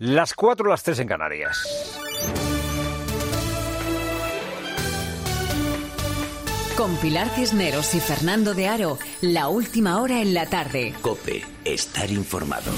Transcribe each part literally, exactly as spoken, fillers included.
Las cuatro, las tres en Canarias. Con Pilar Cisneros y Fernando de Aro, la última hora en la tarde. COPE, estar informado.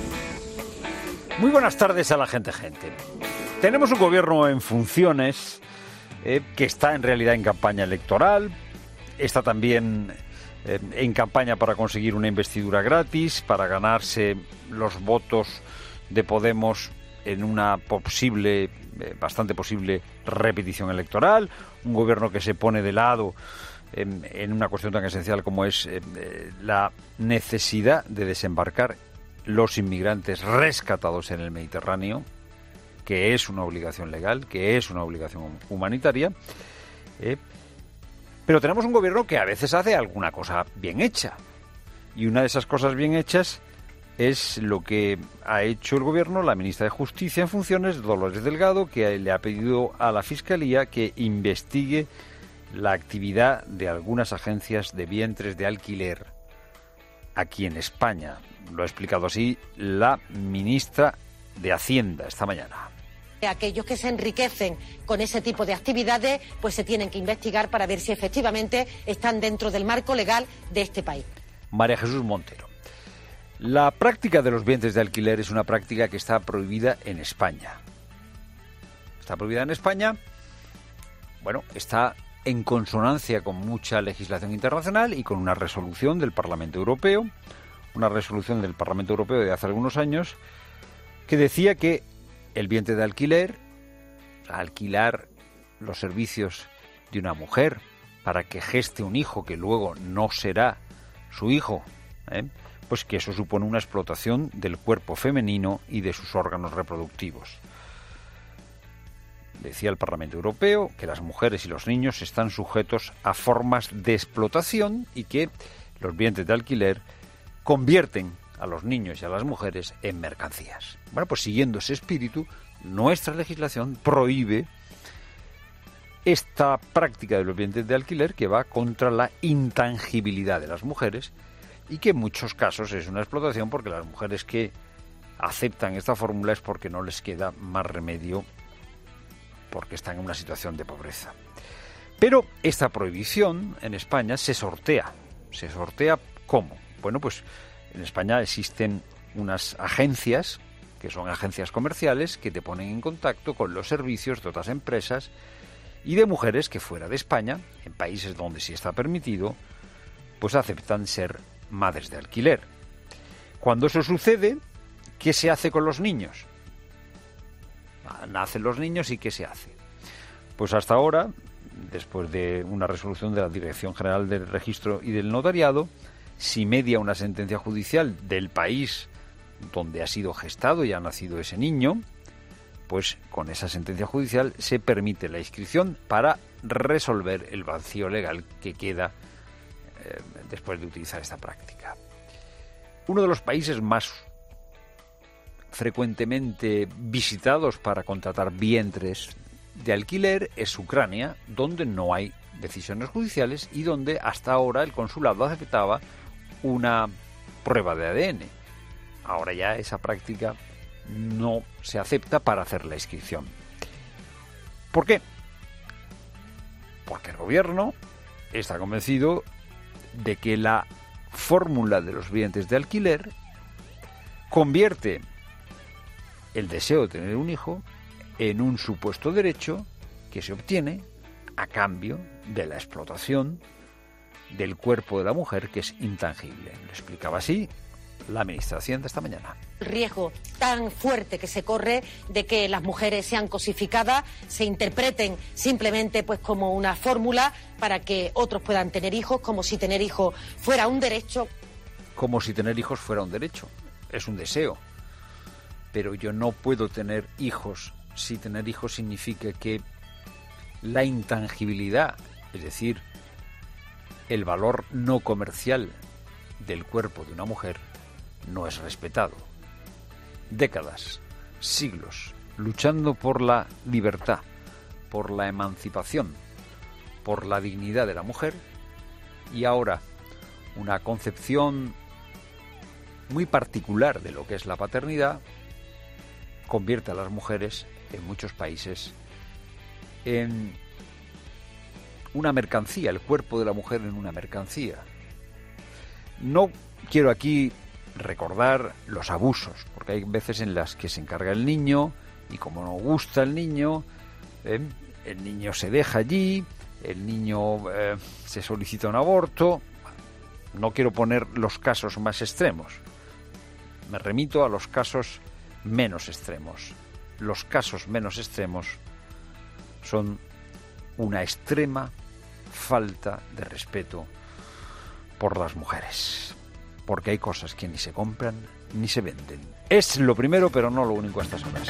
Muy buenas tardes a la gente, gente. Tenemos un gobierno en funciones eh, que está en realidad en campaña electoral, está también eh, en campaña para conseguir una investidura gratis, para ganarse los votos de Podemos en una posible, eh, bastante posible repetición electoral, un gobierno que se pone de lado en, en una cuestión tan esencial como es eh, eh, la necesidad de desembarcar los inmigrantes rescatados en el Mediterráneo, que es una obligación legal, que es una obligación humanitaria, eh, pero tenemos un gobierno que a veces hace alguna cosa bien hecha, y una de esas cosas bien hechas es lo que ha hecho el gobierno, la ministra de Justicia en funciones, Dolores Delgado, que le ha pedido a la Fiscalía que investigue la actividad de algunas agencias de vientres de alquiler aquí en España. Lo ha explicado así la ministra de Hacienda esta mañana. Aquellos que se enriquecen con ese tipo de actividades, pues se tienen que investigar para ver si efectivamente están dentro del marco legal de este país. María Jesús Montero. La práctica de los vientres de alquiler es una práctica que está prohibida en España. Está prohibida en España, bueno, está en consonancia con mucha legislación internacional y con una resolución del Parlamento Europeo, una resolución del Parlamento Europeo de hace algunos años, que decía que el vientre de alquiler, alquilar los servicios de una mujer para que geste un hijo que luego no será su hijo, ¿eh? pues que eso supone una explotación del cuerpo femenino y de sus órganos reproductivos. Decía el Parlamento Europeo que las mujeres y los niños están sujetos a formas de explotación y que los vientres de alquiler convierten a los niños y a las mujeres en mercancías. Bueno, pues siguiendo ese espíritu, nuestra legislación prohíbe esta práctica de los vientres de alquiler que va contra la intangibilidad de las mujeres y que en muchos casos es una explotación porque las mujeres que aceptan esta fórmula es porque no les queda más remedio porque están en una situación de pobreza. Pero esta prohibición en España se sortea. ¿Se sortea cómo? Bueno, pues en España existen unas agencias, que son agencias comerciales, que te ponen en contacto con los servicios de otras empresas y de mujeres que fuera de España, en países donde sí está permitido, pues aceptan ser madres de alquiler. Cuando eso sucede, ¿qué se hace con los niños? Nacen los niños y ¿qué se hace? Pues hasta ahora, después de una resolución de la Dirección General del Registro y del Notariado, si media una sentencia judicial del país donde ha sido gestado y ha nacido ese niño, pues con esa sentencia judicial se permite la inscripción para resolver el vacío legal que queda eh, después de utilizar esta práctica. Uno de los países más frecuentemente visitados para contratar vientres de alquiler es Ucrania, donde no hay decisiones judiciales y donde hasta ahora el consulado aceptaba una prueba de A D N. Ahora ya esa práctica no se acepta para hacer la inscripción. ¿Por qué? Porque el gobierno está convencido de que la fórmula de los vientres de alquiler convierte el deseo de tener un hijo en un supuesto derecho que se obtiene a cambio de la explotación del cuerpo de la mujer, que es intangible. Lo explicaba así la ministra de Hacienda esta mañana. El riesgo tan fuerte que se corre de que las mujeres sean cosificadas, se interpreten simplemente pues como una fórmula para que otros puedan tener hijos, como si tener hijos fuera un derecho. Como si tener hijos fuera un derecho. Es un deseo. Pero yo no puedo tener hijos si tener hijos significa que la intangibilidad, es decir, el valor no comercial del cuerpo de una mujer, no es respetado. Décadas, siglos, luchando por la libertad, por la emancipación, por la dignidad de la mujer, y ahora una concepción muy particular de lo que es la paternidad convierte a las mujeres en muchos países en una mercancía, el cuerpo de la mujer en una mercancía. No quiero aquí recordar los abusos, porque hay veces en las que se encarga el niño y como no gusta el niño, ¿eh? el niño se deja allí, el niño eh, se solicita un aborto. No quiero poner los casos más extremos, me remito a los casos menos extremos. Los casos menos extremos son una extrema falta de respeto por las mujeres, porque hay cosas que ni se compran ni se venden. Es lo primero, pero no lo único a estas horas.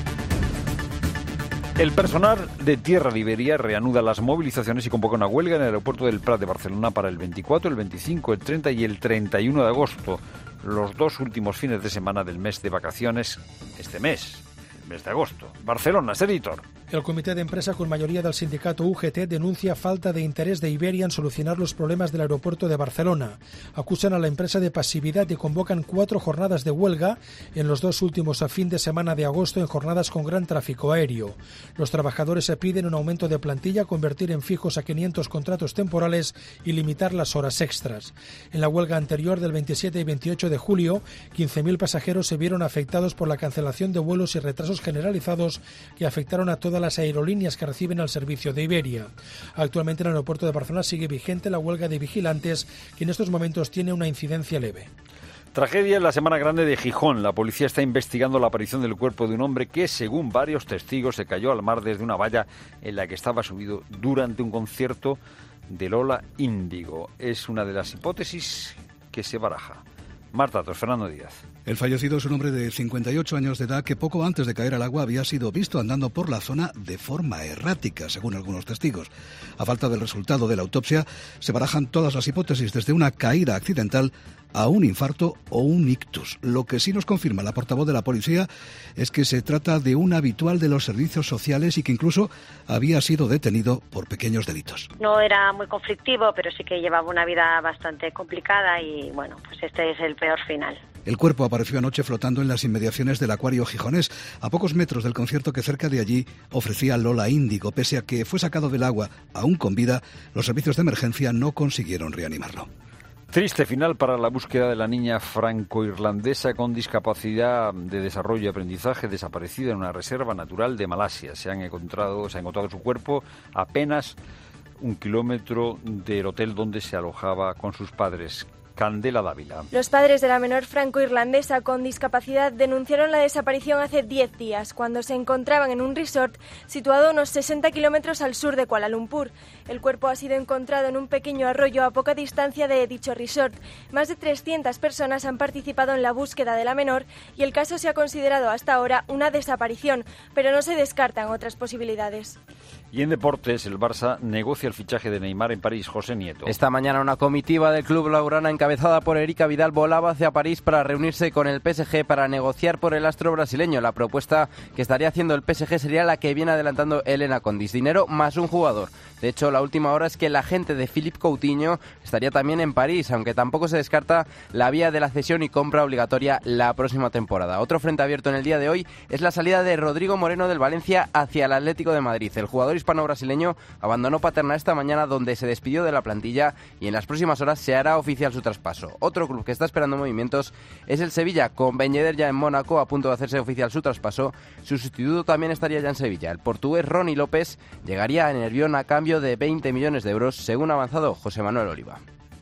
El personal de Tierra de Iberia reanuda las movilizaciones y convoca una huelga en el aeropuerto del Prat de Barcelona para el veinticuatro, el veinticinco, el treinta y el treinta y uno de agosto, los dos últimos fines de semana del mes de vacaciones, este mes, el mes de agosto. Barcelona, editor. El Comité de Empresa, con mayoría del sindicato U G T, denuncia falta de interés de Iberia en solucionar los problemas del aeropuerto de Barcelona. Acusan a la empresa de pasividad y convocan cuatro jornadas de huelga en los dos últimos a fin de semana de agosto en jornadas con gran tráfico aéreo. Los trabajadores se piden un aumento de plantilla, convertir en fijos a quinientos contratos temporales y limitar las horas extras. En la huelga anterior del veintisiete y veintiocho de julio, quince mil pasajeros se vieron afectados por la cancelación de vuelos y retrasos generalizados que afectaron a todas las aerolíneas que reciben el servicio de Iberia. Actualmente en el aeropuerto de Barcelona sigue vigente la huelga de vigilantes, que en estos momentos tiene una incidencia leve. Tragedia en la Semana Grande de Gijón. La policía está investigando la aparición del cuerpo de un hombre que, según varios testigos, se cayó al mar desde una valla en la que estaba subido durante un concierto de Lola Índigo. Es una de las hipótesis que se baraja. Marta Tos, Fernando Díaz. El fallecido es un hombre de cincuenta y ocho años de edad que poco antes de caer al agua había sido visto andando por la zona de forma errática, según algunos testigos. A falta del resultado de la autopsia, se barajan todas las hipótesis, desde una caída accidental a un infarto o un ictus. Lo que sí nos confirma la portavoz de la policía es que se trata de un habitual de los servicios sociales y que incluso había sido detenido por pequeños delitos. No era muy conflictivo, pero sí que llevaba una vida bastante complicada y, bueno, pues este es el peor final. El cuerpo apareció anoche flotando en las inmediaciones del Acuario gijonés, a pocos metros del concierto que cerca de allí ofrecía Lola Índigo. Pese a que fue sacado del agua, aún con vida, los servicios de emergencia no consiguieron reanimarlo. Triste final para la búsqueda de la niña franco-irlandesa con discapacidad de desarrollo y aprendizaje desaparecida en una reserva natural de Malasia. Se han encontrado, se ha encontrado su cuerpo apenas un kilómetro del hotel donde se alojaba con sus padres. Candela Dávila. Los padres de la menor franco-irlandesa con discapacidad denunciaron la desaparición hace diez días, cuando se encontraban en un resort situado a unos sesenta kilómetros al sur de Kuala Lumpur. El cuerpo ha sido encontrado en un pequeño arroyo a poca distancia de dicho resort. Más de trescientas personas han participado en la búsqueda de la menor y el caso se ha considerado hasta ahora una desaparición, pero no se descartan otras posibilidades. Y en deportes, el Barça negocia el fichaje de Neymar en París. José Nieto. Esta mañana una comitiva del club blaugrana encabezada por Erika Vidal volaba hacia París para reunirse con el P S G para negociar por el astro brasileño. La propuesta que estaría haciendo el P S G sería la que viene adelantando Elena Condis. Dinero más un jugador. De hecho, la última hora es que el agente de Philippe Coutinho estaría también en París, aunque tampoco se descarta la vía de la cesión y compra obligatoria la próxima temporada. Otro frente abierto en el día de hoy es la salida de Rodrigo Moreno del Valencia hacia el Atlético de Madrid. El jugador hispano-brasileño abandonó Paterna esta mañana, donde se despidió de la plantilla, y en las próximas horas se hará oficial su traspaso. Otro club que está esperando movimientos es el Sevilla, con Ben Yedder ya en Mónaco a punto de hacerse oficial su traspaso. Su sustituto también estaría ya en Sevilla. El portugués Ronny López llegaría a Nervión a cambio de veinte millones de euros, según ha avanzado José Manuel Oliva.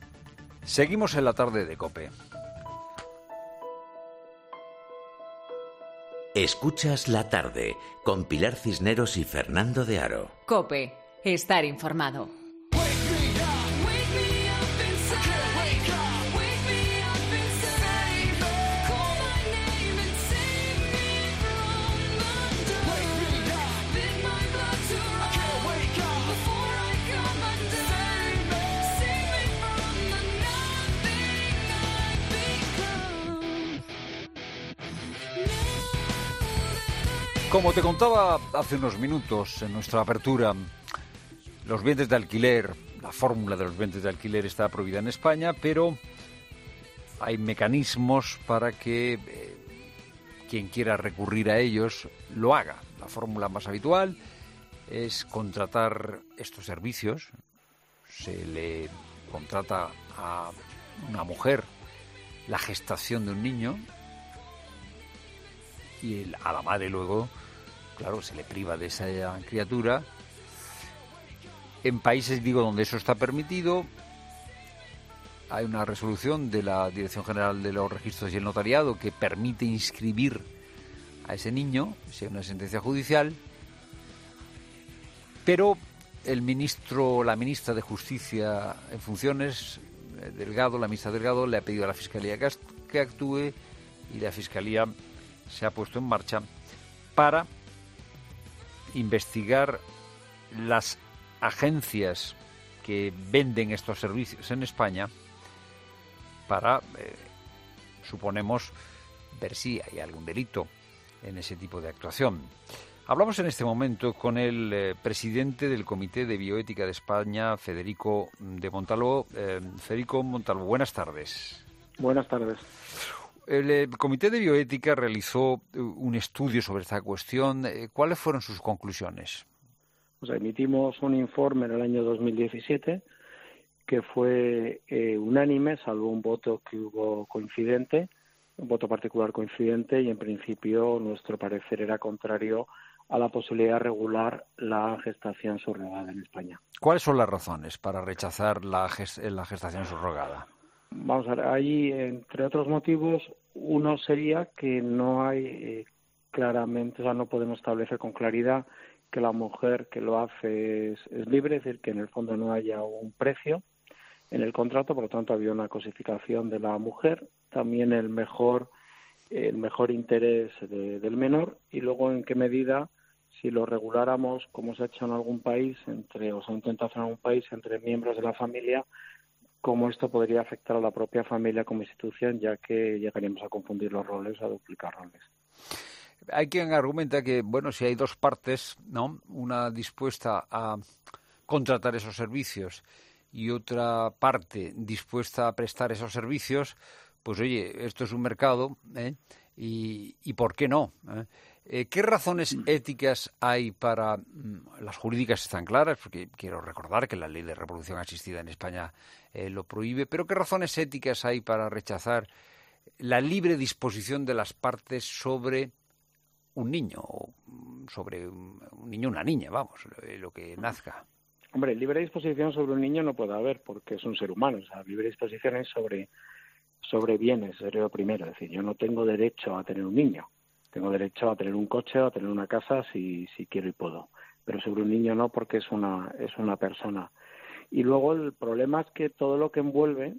Seguimos en la tarde de COPE. Escuchas La Tarde con Pilar Cisneros y Fernando de Aro. COPE, estar informado. Como te contaba hace unos minutos en nuestra apertura, los bienes de alquiler, la fórmula de los bienes de alquiler está prohibida en España, pero hay mecanismos para que eh, quien quiera recurrir a ellos lo haga. La fórmula más habitual es contratar estos servicios. Se le contrata a una mujer la gestación de un niño y el, a la madre luego, claro, se le priva de esa criatura. En países, digo, donde eso está permitido, hay una resolución de la Dirección General de los Registros y el Notariado que permite inscribir a ese niño, si hay una sentencia judicial, pero el ministro, la ministra de Justicia en funciones, Delgado, la ministra Delgado, le ha pedido a la Fiscalía que, que actúe, y la Fiscalía se ha puesto en marcha para investigar las agencias que venden estos servicios en España para, eh, suponemos, ver si hay algún delito en ese tipo de actuación. Hablamos en este momento con el eh, presidente del Comité de Bioética de España, Federico de Montalvo. Eh, Federico Montalvo, buenas tardes. Buenas tardes. El, el Comité de Bioética realizó un estudio sobre esta cuestión. Eh, ¿Cuáles fueron sus conclusiones? Pues emitimos un informe en el año dos mil diecisiete que fue eh, unánime, salvo un voto que hubo coincidente, un voto particular coincidente, y en principio nuestro parecer era contrario a la posibilidad de regular la gestación subrogada en España. ¿Cuáles son las razones para rechazar la, gest- la gestación subrogada? Vamos a ver, hay, entre otros motivos, uno sería que no hay eh, claramente, o sea, no podemos establecer con claridad que la mujer que lo hace es, es libre, es decir, que en el fondo no haya un precio en el contrato, por lo tanto había una cosificación de la mujer, también el mejor el mejor interés de, del menor, y luego en qué medida, si lo reguláramos como se ha hecho en algún país, entre o se ha intentado hacer en algún país entre miembros de la familia, cómo esto podría afectar a la propia familia como institución, ya que llegaríamos a confundir los roles, a duplicar roles. Hay quien argumenta que, bueno, si hay dos partes, ¿no?, una dispuesta a contratar esos servicios y otra parte dispuesta a prestar esos servicios, pues oye, esto es un mercado, ¿eh? y, y ¿por qué no? ¿Eh? Eh, ¿Qué razones éticas hay para... Las jurídicas están claras, porque quiero recordar que la ley de reproducción asistida en España eh, lo prohíbe, pero ¿qué razones éticas hay para rechazar la libre disposición de las partes sobre un niño, o sobre un, un niño o una niña, vamos, lo, lo que nazca? Hombre, libre disposición sobre un niño no puede haber, porque es un ser humano. O sea, libre disposición es sobre, sobre bienes, sería lo primero. Es decir, yo no tengo derecho a tener un niño. Tengo derecho a tener un coche o a tener una casa si, si quiero y puedo. Pero sobre un niño no, porque es una, es una persona. Y luego el problema es que todo lo que envuelve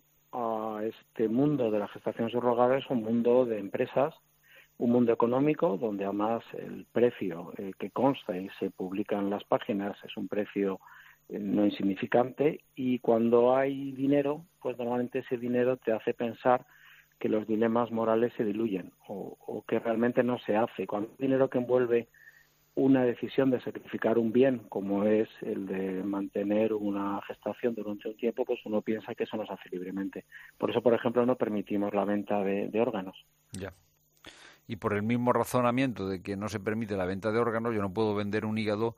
a este mundo de la gestación subrogada es un mundo de empresas, un mundo económico, donde además el precio eh, que consta y se publica en las páginas es un precio eh, no insignificante, y cuando hay dinero, pues normalmente ese dinero te hace pensar que los dilemas morales se diluyen o, o que realmente no se hace. Cuando hay dinero que envuelve una decisión de sacrificar un bien, como es el de mantener una gestación durante un tiempo, pues uno piensa que eso no se hace libremente. Por eso, por ejemplo, no permitimos la venta de, de órganos. Ya. Y por el mismo razonamiento de que no se permite la venta de órganos, yo no puedo vender un hígado,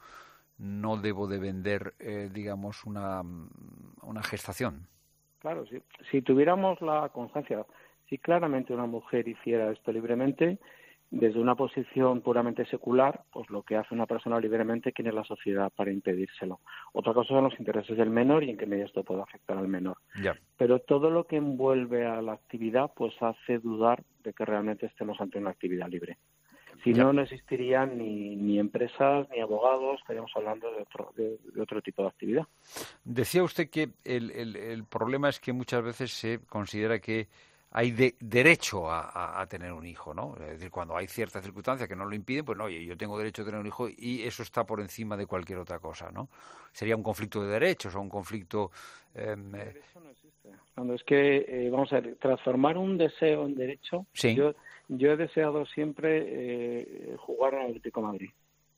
no debo de vender, eh, digamos, una, una gestación. Claro, si, si tuviéramos la constancia, si claramente una mujer hiciera esto libremente, desde una posición puramente secular, pues lo que hace una persona libremente, ¿quién es la sociedad para impedírselo? Otra cosa son los intereses del menor y en qué medida esto puede afectar al menor. Ya. Pero todo lo que envuelve a la actividad, pues hace dudar de que realmente estemos ante una actividad libre. Si ya. no, no existirían ni, ni empresas ni abogados, estaríamos hablando de otro, de, de otro tipo de actividad. Decía usted que el, el, el problema es que muchas veces se considera que hay de, derecho a, a, a tener un hijo, ¿no? Es decir, cuando hay ciertas circunstancias que no lo impiden, pues no, oye, yo tengo derecho a tener un hijo y eso está por encima de cualquier otra cosa, ¿no? Sería un conflicto de derechos o un conflicto... Eh, el derecho no existe. Cuando es que, eh, vamos a ver, transformar un deseo en derecho... Sí. Yo, yo he deseado siempre eh, jugar en el Atlético de Madrid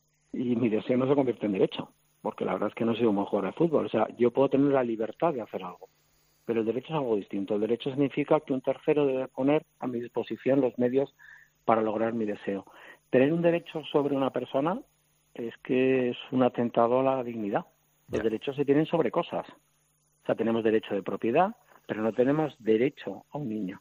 y mi deseo no se convierte en derecho, porque la verdad es que no soy un buen jugador de fútbol. O sea, yo puedo tener la libertad de hacer algo. Pero el derecho es algo distinto. El derecho significa que un tercero debe poner a mi disposición los medios para lograr mi deseo. Tener un derecho sobre una persona es que es un atentado a la dignidad. Los Ya. derechos se tienen sobre cosas. O sea, tenemos derecho de propiedad, pero no tenemos derecho a un niño.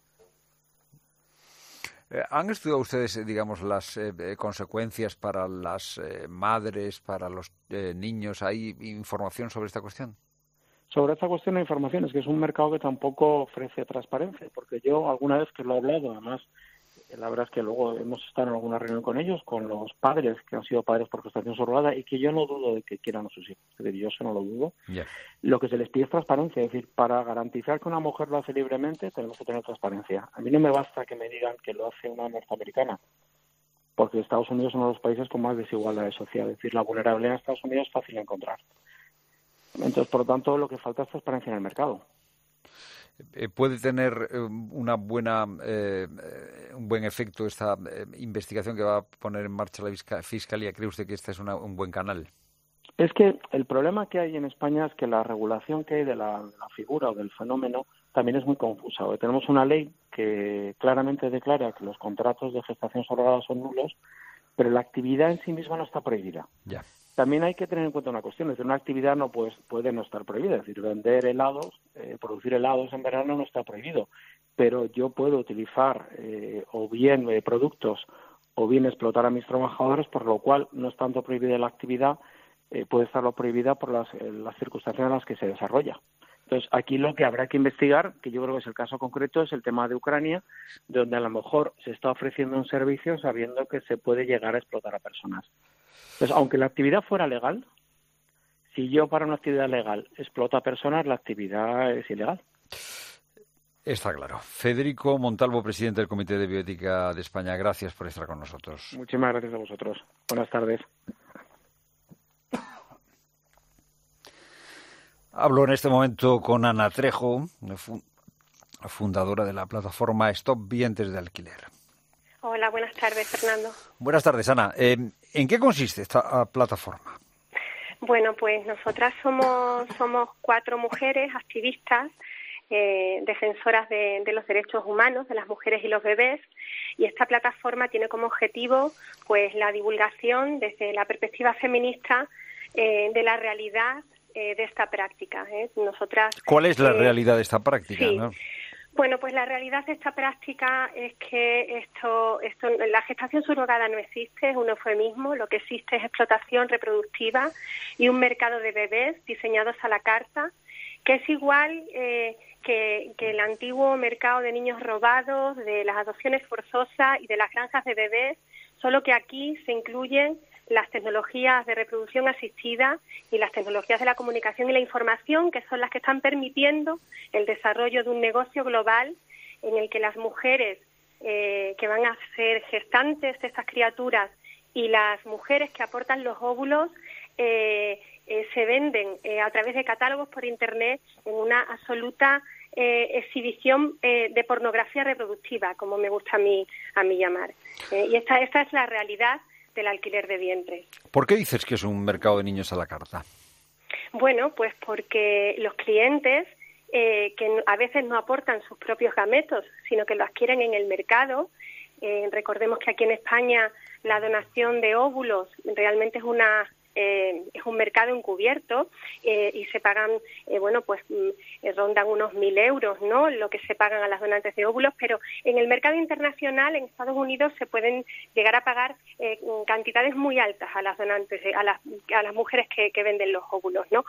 Eh, ¿Han estudiado ustedes, eh, digamos, las eh, eh, consecuencias para las eh, madres, para los eh, niños? ¿Hay información sobre esta cuestión? Sobre esta cuestión de información, es que es un mercado que tampoco ofrece transparencia, porque yo alguna vez que lo he hablado, además, la verdad es que luego hemos estado en alguna reunión con ellos, con los padres que han sido padres por gestación subrogada, y que yo no dudo de que quieran a sus hijos, es decir, yo eso no lo dudo. Yeah. Lo que se les pide es transparencia, es decir, para garantizar que una mujer lo hace libremente, tenemos que tener transparencia. A mí no me basta que me digan que lo hace una norteamericana, porque Estados Unidos es uno de los países con más desigualdades sociales, es decir, la vulnerabilidad en Estados Unidos es fácil de encontrar. Entonces, por lo tanto, lo que falta es transparencia en el mercado. Eh, ¿Puede tener eh, una buena, eh, eh, un buen efecto esta eh, investigación que va a poner en marcha la fisca- Fiscalía? ¿Cree usted que este es una, un buen canal? Es que el problema que hay en España es que la regulación que hay de la, de la figura o del fenómeno también es muy confusa. Hoy tenemos una ley que claramente declara que los contratos de gestación subrogada son nulos, pero la actividad en sí misma no está prohibida. Ya. También hay que tener en cuenta una cuestión, es decir, una actividad no pues, puede no estar prohibida, es decir, vender helados, eh, producir helados en verano no está prohibido, pero yo puedo utilizar eh, o bien eh, productos o bien explotar a mis trabajadores, por lo cual no es tanto prohibida la actividad, eh, puede estarlo prohibida por las, eh, las circunstancias en las que se desarrolla. Entonces, aquí lo que habrá que investigar, que yo creo que es el caso concreto, es el tema de Ucrania, donde a lo mejor se está ofreciendo un servicio sabiendo que se puede llegar a explotar a personas. Entonces, aunque la actividad fuera legal, si yo para una actividad legal exploto a personas, la actividad es ilegal. Está claro. Federico Montalvo, presidente del Comité de Bioética de España, gracias por estar con nosotros. Muchísimas gracias a vosotros. Buenas tardes. Hablo en este momento con Ana Trejo, fundadora de la plataforma Stop Vientres de Alquiler. Hola, buenas tardes, Fernando. Buenas tardes, Ana. Eh, ¿En qué consiste esta plataforma? Bueno, pues nosotras somos, somos cuatro mujeres activistas, eh, defensoras de, de los derechos humanos de las mujeres y los bebés, y esta plataforma tiene como objetivo pues la divulgación desde la perspectiva feminista eh, de la realidad eh, de esta práctica. ¿eh? Nosotras. ¿Cuál es la eh, realidad de esta práctica? Sí. ¿no? Bueno, pues la realidad de esta práctica es que esto, esto, la gestación subrogada no existe, es un eufemismo. Lo que existe es explotación reproductiva y un mercado de bebés diseñados a la carta, que es igual eh, que, que el antiguo mercado de niños robados, de las adopciones forzosas y de las granjas de bebés, solo que aquí se incluyen las tecnologías de reproducción asistida y las tecnologías de la comunicación y la información, que son las que están permitiendo el desarrollo de un negocio global en el que las mujeres eh, que van a ser gestantes de estas criaturas y las mujeres que aportan los óvulos eh, eh, se venden eh, a través de catálogos por Internet en una absoluta eh, exhibición eh, de pornografía reproductiva, como me gusta a mí, a mí llamar. Eh, y esta, esta es la realidad del alquiler de vientres. ¿Por qué dices que es un mercado de niños a la carta? Bueno, pues porque los clientes eh, que a veces no aportan sus propios gametos, sino que lo adquieren en el mercado. Eh, recordemos que aquí en España la donación de óvulos realmente es una eh, es un mercado encubierto eh, y se pagan, eh, bueno, pues eh, rondan unos mil euros, ¿no?, lo que se pagan a las donantes de óvulos, pero en el mercado internacional, en Estados Unidos, se pueden llegar a pagar eh, cantidades muy altas a las donantes, a las, a las mujeres que, que venden los óvulos, ¿no?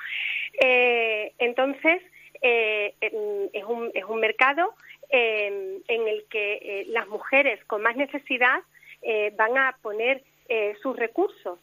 Eh, entonces, eh, es un, es un mercado eh, en el que eh, las mujeres con más necesidad eh, van a poner eh, sus recursos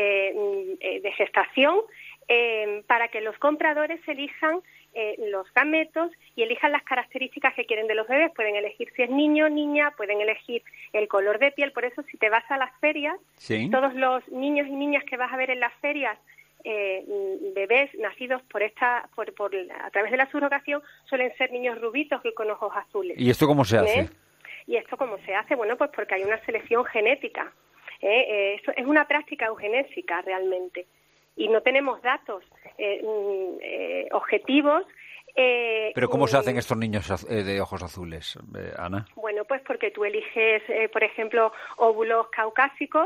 Eh, de gestación eh, para que los compradores elijan eh, los gametos y elijan las características que quieren de los bebés. Pueden elegir si es niño o niña, pueden elegir el color de piel. Por eso, si te vas a las ferias, ¿sí?, todos los niños y niñas que vas a ver en las ferias, eh, bebés nacidos por esta por, por a través de la subrogación, suelen ser niños rubitos y con ojos azules. ¿Y esto cómo se hace? ¿Eh? ¿Y esto cómo se hace? Bueno, pues porque hay una selección genética. Eh, eh, esto es una práctica eugenésica realmente y no tenemos datos eh, eh, objetivos Eh, ¿Pero cómo se hacen mm, estos niños az- eh, de ojos azules, eh, Ana? Bueno, pues porque tú eliges, eh, por ejemplo, óvulos caucásicos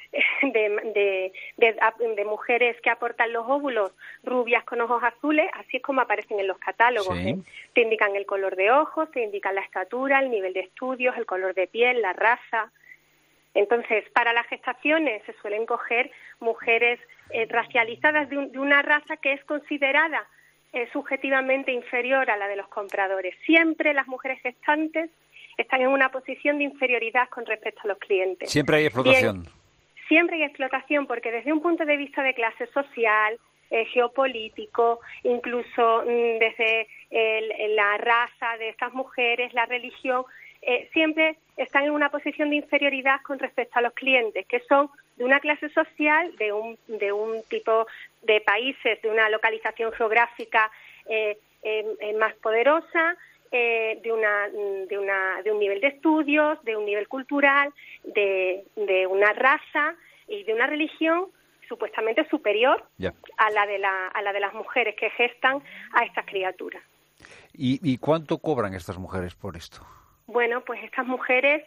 de, de, de, de mujeres que aportan los óvulos rubias con ojos azules, así es como aparecen en los catálogos. Sí. ¿eh? Te indican el color de ojos, te indican la estatura, el nivel de estudios, el color de piel, la raza. Entonces, para las gestaciones se suelen coger mujeres eh, racializadas de, un, de una raza que es considerada eh, subjetivamente inferior a la de los compradores. Siempre las mujeres gestantes están en una posición de inferioridad con respecto a los clientes. Siempre hay explotación. Bien, siempre hay explotación porque desde un punto de vista de clase social, eh, geopolítico, incluso mmm, desde el, la raza de estas mujeres, la religión, eh, siempre están en una posición de inferioridad con respecto a los clientes, que son de una clase social, de un, de un tipo de países, de una localización geográfica eh, eh, eh, más poderosa, Eh, de una de una de un nivel de estudios, de un nivel cultural, de, de una raza y de una religión supuestamente superior Ya. a la de la a la de las mujeres que gestan a estas criaturas. ¿Y, ¿Y cuánto cobran estas mujeres por esto? Bueno, pues estas mujeres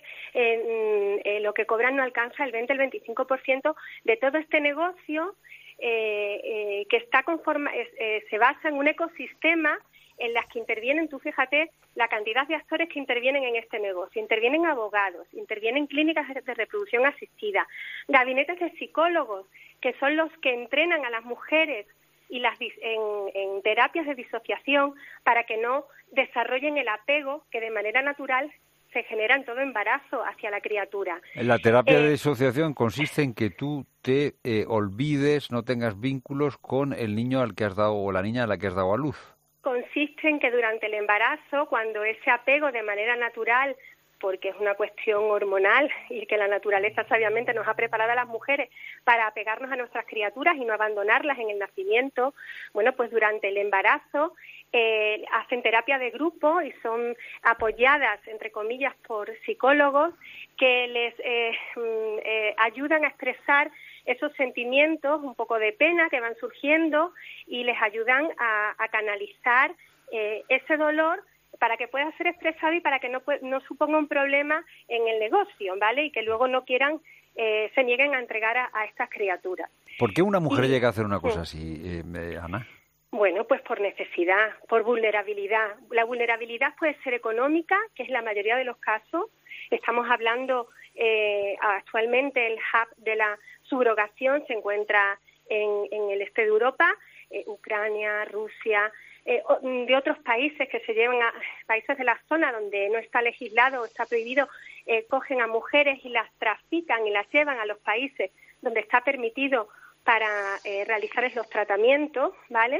eh, eh, lo que cobran no alcanza el veinte, el veinticinco por ciento de todo este negocio eh, eh, que está conforma, eh, eh, se basa en un ecosistema en las que intervienen, tú fíjate, la cantidad de actores que intervienen en este negocio. Intervienen abogados, intervienen clínicas de reproducción asistida, gabinetes de psicólogos, que son los que entrenan a las mujeres y las en, en terapias de disociación para que no desarrollen el apego que de manera natural se genera en todo embarazo hacia la criatura. La terapia Eh, de disociación consiste en que tú te eh, olvides, no tengas vínculos con el niño al que has dado o la niña a la que has dado a luz. Consiste en que durante el embarazo, cuando ese apego de manera natural, porque es una cuestión hormonal y que la naturaleza sabiamente nos ha preparado a las mujeres para apegarnos a nuestras criaturas y no abandonarlas en el nacimiento, bueno, pues durante el embarazo eh, hacen terapia de grupo y son apoyadas, entre comillas, por psicólogos que les eh, eh, ayudan a expresar esos sentimientos, un poco de pena que van surgiendo y les ayudan a, a canalizar eh, ese dolor para que pueda ser expresado y para que no, no suponga un problema en el negocio, ¿vale? Y que luego no quieran, eh, se nieguen a entregar a, a estas criaturas. ¿Por qué una mujer Y- llega a hacer una cosa sí. así, eh, eh, Ana? Bueno, pues por necesidad, por vulnerabilidad. La vulnerabilidad puede ser económica, que es la mayoría de los casos. Estamos hablando eh, actualmente, el hub de la subrogación se encuentra en, en el este de Europa, eh, Ucrania, Rusia, eh, o- de otros países que se llevan a países de la zona donde no está legislado o está prohibido, eh, cogen a mujeres y las trafican y las llevan a los países donde está permitido para eh, realizar los tratamientos, ¿vale?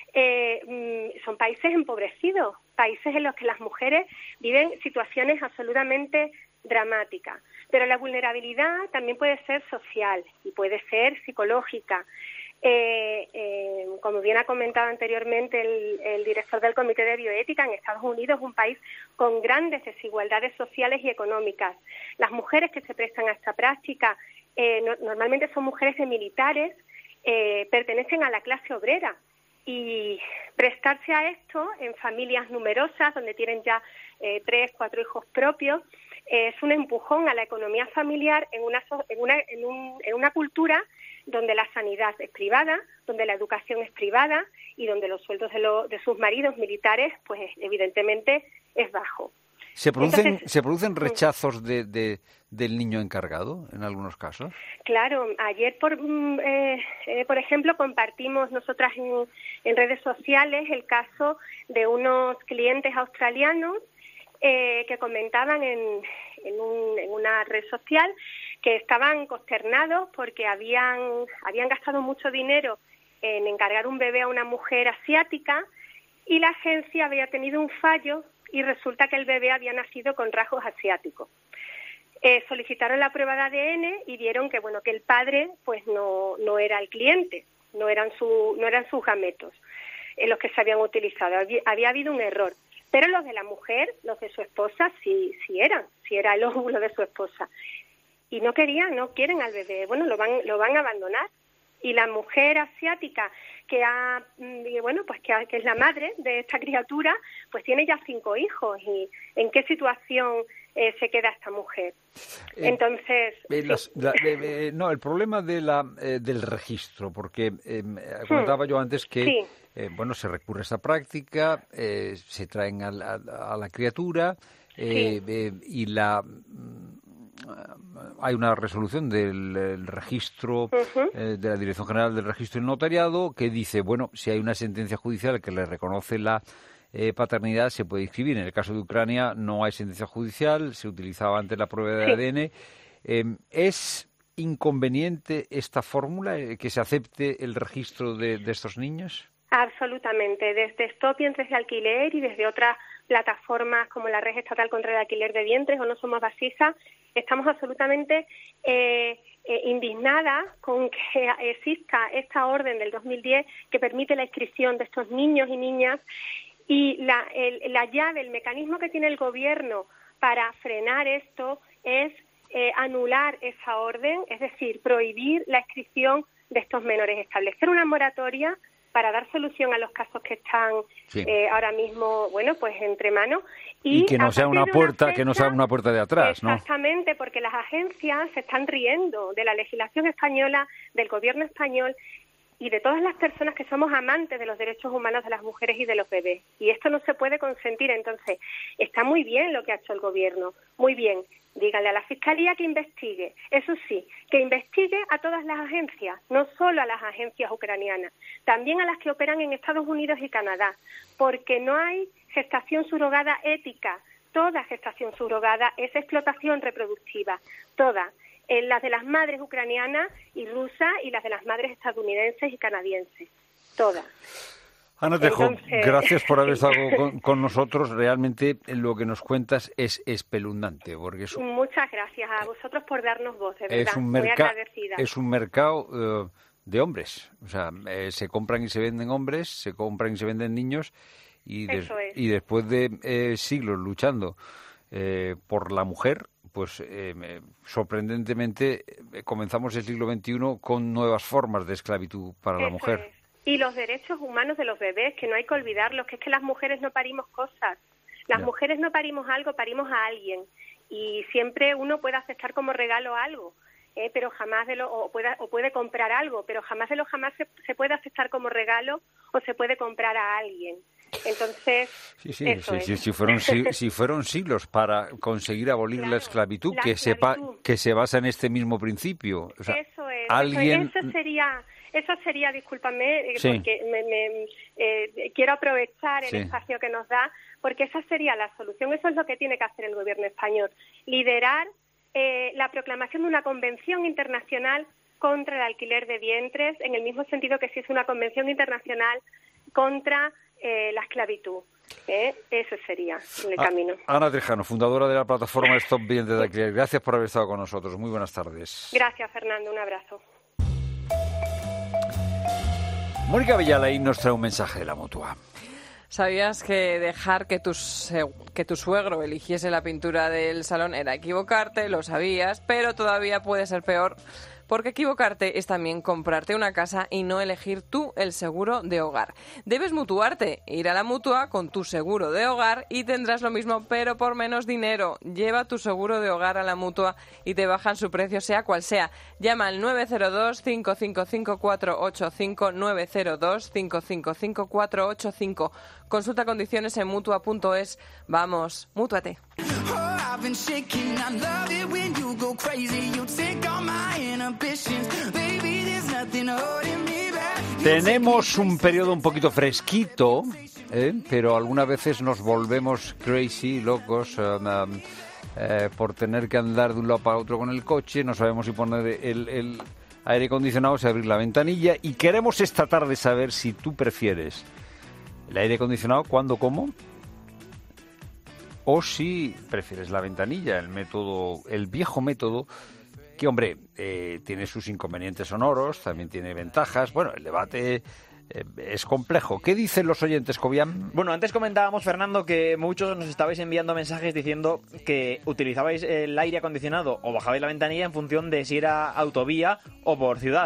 Eh, mm, son países empobrecidos, países en los que las mujeres viven situaciones absolutamente dramáticas. Pero la vulnerabilidad también puede ser social y puede ser psicológica. Eh, eh, como bien ha comentado anteriormente el, el director del Comité de Bioética, en Estados Unidos es un país con grandes desigualdades sociales y económicas. Las mujeres que se prestan a esta práctica eh, no, normalmente son mujeres de militares, eh, pertenecen a la clase obrera. Y prestarse a esto en familias numerosas, donde tienen ya eh, tres, cuatro hijos propios, eh, es un empujón a la economía familiar en una, so- en, una, en, un, en una cultura donde la sanidad es privada, donde la educación es privada y donde los sueldos de, lo- de sus maridos militares, pues evidentemente es bajo. ¿Se producen, Entonces, ¿se producen rechazos de, de- del niño encargado en algunos casos? Claro, ayer, por, mm, eh, eh, por ejemplo, compartimos nosotras en, en redes sociales el caso de unos clientes australianos eh, que comentaban en, en, un- en una red social que estaban consternados porque habían, habían gastado mucho dinero en encargar un bebé a una mujer asiática y la agencia había tenido un fallo y resulta que el bebé había nacido con rasgos asiáticos. Eh, solicitaron la prueba de A D N y vieron que bueno que el padre pues no no era el cliente, no eran su no eran sus gametos en los que se habían utilizado. Había, había habido un error, pero los de la mujer, los de su esposa sí sí eran, sí era el óvulo de su esposa. Y no querían, no quieren al bebé, bueno, lo van lo van a abandonar. Y la mujer asiática que ha, bueno, pues que, que es la madre de esta criatura, pues tiene ya cinco hijos. ¿Y en qué situación eh, se queda esta mujer? Entonces... Eh, las, la, eh, eh, no, el problema de la, eh, del registro, porque eh, comentaba hmm. yo antes que, sí. eh, bueno, se recurre a esta práctica, eh, se traen a, a, a la criatura eh, sí. eh, y la... hay una resolución del registro, uh-huh. eh, de la Dirección General del Registro y Notariado, que dice, bueno, si hay una sentencia judicial que le reconoce la eh, paternidad, se puede inscribir. En el caso de Ucrania no hay sentencia judicial, se utilizaba antes la prueba de sí. A D N. Eh, ¿Es inconveniente esta fórmula, eh, que se acepte el registro de, de estos niños? Absolutamente. Desde Stop Vientres de Alquiler y desde otras plataformas como la Red Estatal contra el Alquiler de Vientres o No Somos Vasisa, estamos absolutamente eh, eh, indignadas con que exista esta orden del dos mil diez que permite la inscripción de estos niños y niñas, y la, el, la llave, el mecanismo que tiene el Gobierno para frenar esto es eh, anular esa orden, es decir, prohibir la inscripción de estos menores, establecer una moratoria para dar solución a los casos que están sí. eh, ahora mismo, bueno, pues entre manos. Y, y que no sea una puerta, una fecha, que no sea una puerta de atrás, ¿no? Exactamente, porque las agencias se están riendo de la legislación española, del gobierno español y de todas las personas que somos amantes de los derechos humanos de las mujeres y de los bebés. Y esto no se puede consentir. Entonces, está muy bien lo que ha hecho el gobierno, muy bien. Díganle a la Fiscalía que investigue. Eso sí, que investigue a todas las agencias, no solo a las agencias ucranianas, también a las que operan en Estados Unidos y Canadá, porque no hay gestación subrogada ética. Toda gestación subrogada es explotación reproductiva, toda. En las de las madres ucranianas y rusas y las de las madres estadounidenses y canadienses, todas. Ana Tejo, Entonces... gracias por haber estado con, con nosotros. Realmente lo que nos cuentas es espeluznante. Porque es, Muchas gracias a vosotros por darnos voz, de verdad, es un muy merca- agradecida. Es un mercado uh, de hombres. O sea, eh, se compran y se venden hombres, se compran y se venden niños, y, des- y después de eh, siglos luchando eh, por la mujer, pues eh, sorprendentemente eh, comenzamos el siglo veintiuno con nuevas formas de esclavitud para Eso la mujer. Es. Y los derechos humanos de los bebés, que no hay que olvidarlos, que es que las mujeres no parimos cosas. Las ya. mujeres no parimos algo, parimos a alguien. Y siempre uno puede aceptar como regalo algo, eh, pero jamás de lo, o puede, o puede comprar algo, pero jamás de lo jamás se, se puede aceptar como regalo o se puede comprar a alguien. Entonces, sí, sí, eso sí, es. sí, si fueron si, si fueron siglos para conseguir abolir claro, la esclavitud, la que esclavitud. sepa que se basa en este mismo principio. O sea, eso es. Alguien... Eso sería, eso sería, discúlpame, sí. porque me, me, eh, quiero aprovechar el sí. espacio que nos da, porque esa sería la solución. Eso es lo que tiene que hacer el gobierno español, liderar eh, la proclamación de una convención internacional contra el alquiler de vientres, en el mismo sentido que si es una convención internacional contra eh, la esclavitud. ¿eh? Eso sería el ah, camino. Ana Trejano, fundadora de la plataforma Stop Vientres de Alquiler. Gracias por haber estado con nosotros. Muy buenas tardes. Gracias, Fernando. Un abrazo. Mónica Villalain nos trae un mensaje de la Mutua. ¿Sabías que dejar que tu, que tu suegro eligiese la pintura del salón era equivocarte? Lo sabías, pero todavía puede ser peor, porque equivocarte es también comprarte una casa y no elegir tú el seguro de hogar. Debes mutuarte, ir a la Mutua con tu seguro de hogar y tendrás lo mismo, pero por menos dinero. Lleva tu seguro de hogar a la Mutua y te bajan su precio, sea cual sea. Llama al nueve cero dos, cinco cinco cinco, cuatro ocho cinco, nueve cero dos, cinco cinco cinco, cuatro ocho cinco. Consulta condiciones en mutua punto es. Vamos, mútuate. Tenemos un periodo un poquito fresquito, ¿eh? pero algunas veces nos volvemos crazy, locos, um, um, eh, por tener que andar de un lado para otro con el coche. No sabemos si poner el, el aire acondicionado o si abrir la ventanilla. Y queremos esta tarde saber si tú prefieres el aire acondicionado, cuándo, cómo, o si prefieres la ventanilla, el método, el viejo método, que, hombre, eh, tiene sus inconvenientes sonoros, también tiene ventajas. Bueno, el debate eh, es complejo. ¿Qué dicen los oyentes, Cobian? Bueno, antes comentábamos, Fernando, que muchos nos estabais enviando mensajes diciendo que utilizabais el aire acondicionado o bajabais la ventanilla en función de si era autovía o por ciudad.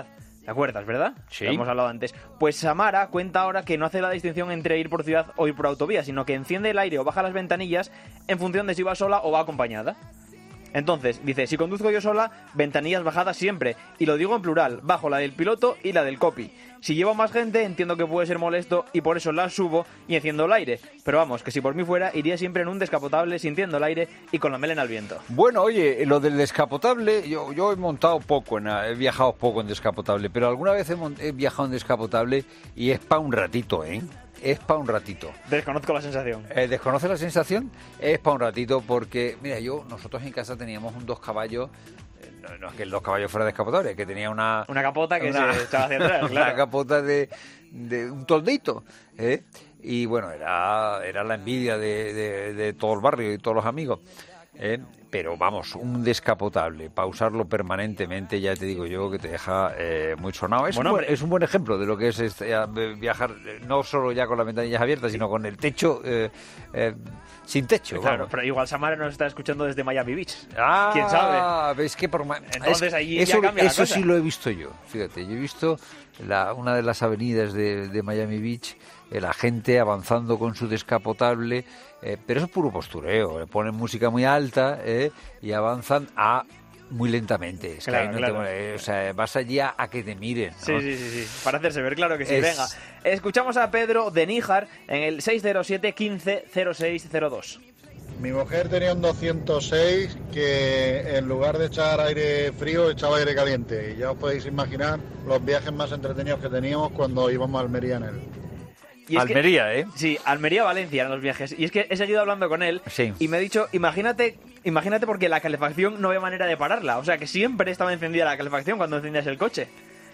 ¿Te acuerdas, verdad? Sí. Lo hemos hablado antes. Pues Samara cuenta ahora que no hace la distinción entre ir por ciudad o ir por autovía, sino que enciende el aire o baja las ventanillas en función de si va sola o va acompañada. Entonces, dice, si conduzco yo sola, ventanillas bajadas siempre. Y lo digo en plural, bajo la del piloto y la del copy. Si llevo más gente, entiendo que puede ser molesto y por eso la subo y enciendo el aire. Pero vamos, que si por mí fuera, iría siempre en un descapotable sintiendo el aire y con la melena al viento. Bueno, oye, lo del descapotable, yo, yo he montado poco, en, he viajado poco en descapotable, pero alguna vez he, mont- he viajado en descapotable y es para un ratito, ¿eh? Es para un ratito. Desconozco la sensación. Eh, ¿Desconoces la sensación? Es para un ratito porque, mira, yo, nosotros en casa teníamos un dos caballos, eh, no, no es que el dos caballos fuera descapotable, es que tenía una... Una capota que una, se echaba hacia atrás, claro. Una capota de, de un toldito, ¿eh? Y bueno, era, era la envidia de, de, de todo el barrio y todos los amigos. ¿eh? Pero vamos, un descapotable, para usarlo permanentemente, ya te digo yo, que te deja eh, muy sonado. Es, Bueno, un buen, es un buen ejemplo de lo que es este, eh, viajar, eh, no solo ya con las ventanillas abiertas, sino con el techo eh, eh, sin techo. Claro, vamos. pero igual Samara nos está escuchando desde Miami Beach. Ah, ¿Quién sabe? Es que por ma- Entonces es- allí eso, ya cambia la eso cosa. sí lo he visto yo. Fíjate, yo he visto la, una de las avenidas de, de Miami Beach, eh, la gente avanzando con su descapotable, eh, pero eso es puro postureo. Le ponen música muy alta eh, y avanzan a muy lentamente. Es que Claro, ahí no claro. te- eh, o sea, vas allí a, a que te miren, ¿no? Sí, sí, sí, sí. Para hacerse ver, claro que sí. Es- Venga, escuchamos a Pedro de Níjar en el seis cero siete, quince, cero seis cero dos. Mi mujer tenía un doscientos seis que en lugar de echar aire frío echaba aire caliente. Y ya os podéis imaginar los viajes más entretenidos que teníamos cuando íbamos a Almería en él. Y es Almería, que, ¿eh? Sí, Almería-Valencia eran los viajes. Y es que he seguido hablando con él Sí. y me ha dicho, imagínate, imagínate porque la calefacción no había manera de pararla. O sea, que siempre estaba encendida la calefacción cuando encendías el coche.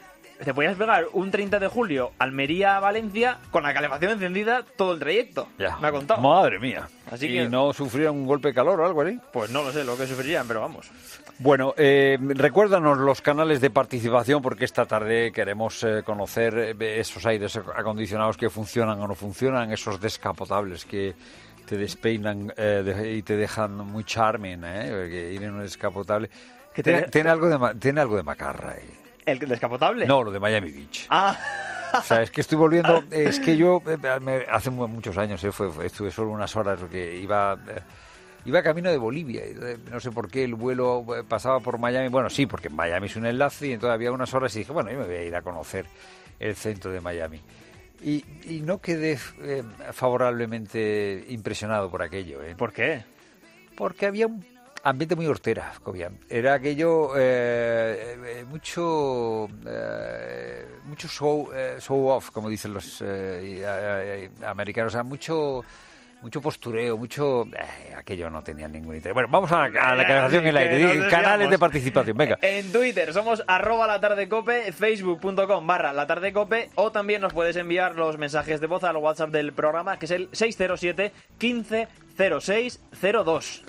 Te podías pegar un treinta de julio Almería-Valencia con la calefacción encendida todo el trayecto. Ya. Me ha contado. Madre mía. Así ¿Y que- no sufrieron un golpe de calor o algo así? Pues no lo sé lo que sufrirían, pero vamos. Bueno, eh, recuérdanos los canales de participación porque esta tarde queremos eh, conocer eh, esos aires acondicionados que funcionan o no funcionan, esos descapotables que te despeinan eh, de- y te dejan muy charming, ¿eh? Porque ir en un descapotable... Que te- tiene, tiene algo de, ma- tiene algo de macarra. ¿eh? ¿El descapotable? No, lo de Miami Beach. Ah, O sea, es que estoy volviendo, es que yo eh, me- hace mu- muchos años, eh, fue, fue- estuve solo unas horas porque iba, eh, iba camino de Bolivia, y, eh, no sé por qué el vuelo eh, pasaba por Miami, bueno, sí, porque Miami es un enlace y entonces había unas horas y dije, bueno, yo me voy a ir a conocer el centro de Miami. Y, y no quedé eh, favorablemente impresionado por aquello. ¿eh? ¿por qué? Porque había un ambiente muy hortera, Cobian. Era aquello eh, eh, mucho eh, mucho show eh, show off, como dicen los eh, eh, americanos, o sea, mucho mucho postureo, mucho eh, aquello no tenía ningún interés. Bueno, vamos a, la- a la calefacción en el aire, Que nos Di- desviamos. canales de participación, venga. En Twitter somos arroba la tarde cope, facebook.com barra la tarde cope o también nos puedes enviar los mensajes de voz al WhatsApp del programa que es el seis cero siete, quince, cero seis cero dos.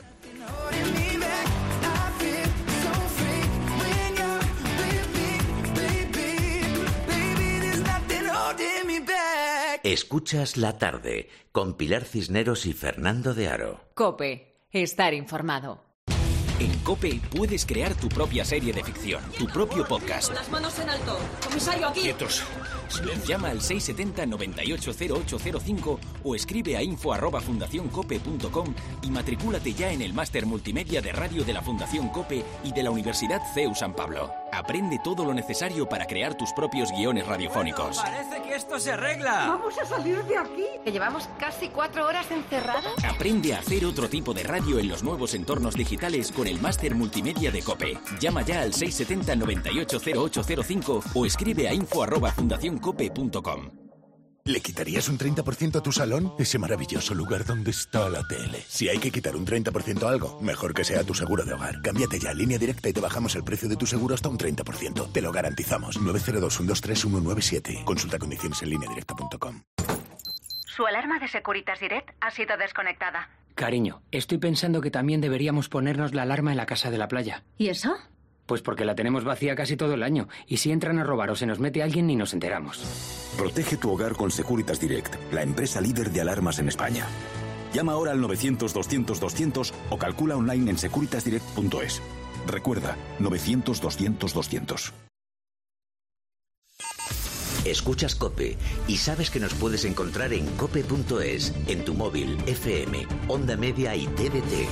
Escuchas La Tarde con Pilar Cisneros y Fernando de Aro. Cope, estar informado. En COPE puedes crear tu propia serie de ficción, tu propio podcast. Las manos en alto. Comisario, aquí. Quietos. Llama al seis siete cero, nueve ocho cero ocho cero cinco o escribe a info arroba fundacioncope punto com y matricúlate ya en el máster multimedia de radio de la Fundación COPE y de la Universidad C E U San Pablo. Aprende todo lo necesario para crear tus propios guiones radiofónicos. Parece que esto se arregla. Vamos a salir de aquí. Que llevamos casi cuatro horas encerrados. Aprende a hacer otro tipo de radio en los nuevos entornos digitales con el máster multimedia de COPE. Llama ya al seis siete cero, nueve ocho cero ocho cero cinco o escribe a info arroba fundacioncope punto com. ¿Le quitarías un treinta por ciento a tu salón? Ese maravilloso lugar donde está la tele. Si hay que quitar un treinta por ciento a algo, mejor que sea tu seguro de hogar. Cámbiate ya a Línea Directa y te bajamos el precio de tu seguro hasta un treinta por ciento. Te lo garantizamos. nueve cero dos, uno dos tres, uno nueve siete. Consulta condiciones en línea directa punto com. Su alarma de Securitas Direct ha sido desconectada. Cariño, estoy pensando que también deberíamos ponernos la alarma en la casa de la playa. ¿Y eso? Pues porque la tenemos vacía casi todo el año. Y si entran a robar o se nos mete alguien, ni nos enteramos. Protege tu hogar con Securitas Direct, la empresa líder de alarmas en España. Llama ahora al novecientos, doscientos, doscientos o calcula online en securitas direct punto es. Recuerda, novecientos, doscientos, doscientos. Escuchas COPE y sabes que nos puedes encontrar en cope punto es, en tu móvil, F M, Onda Media y T D T.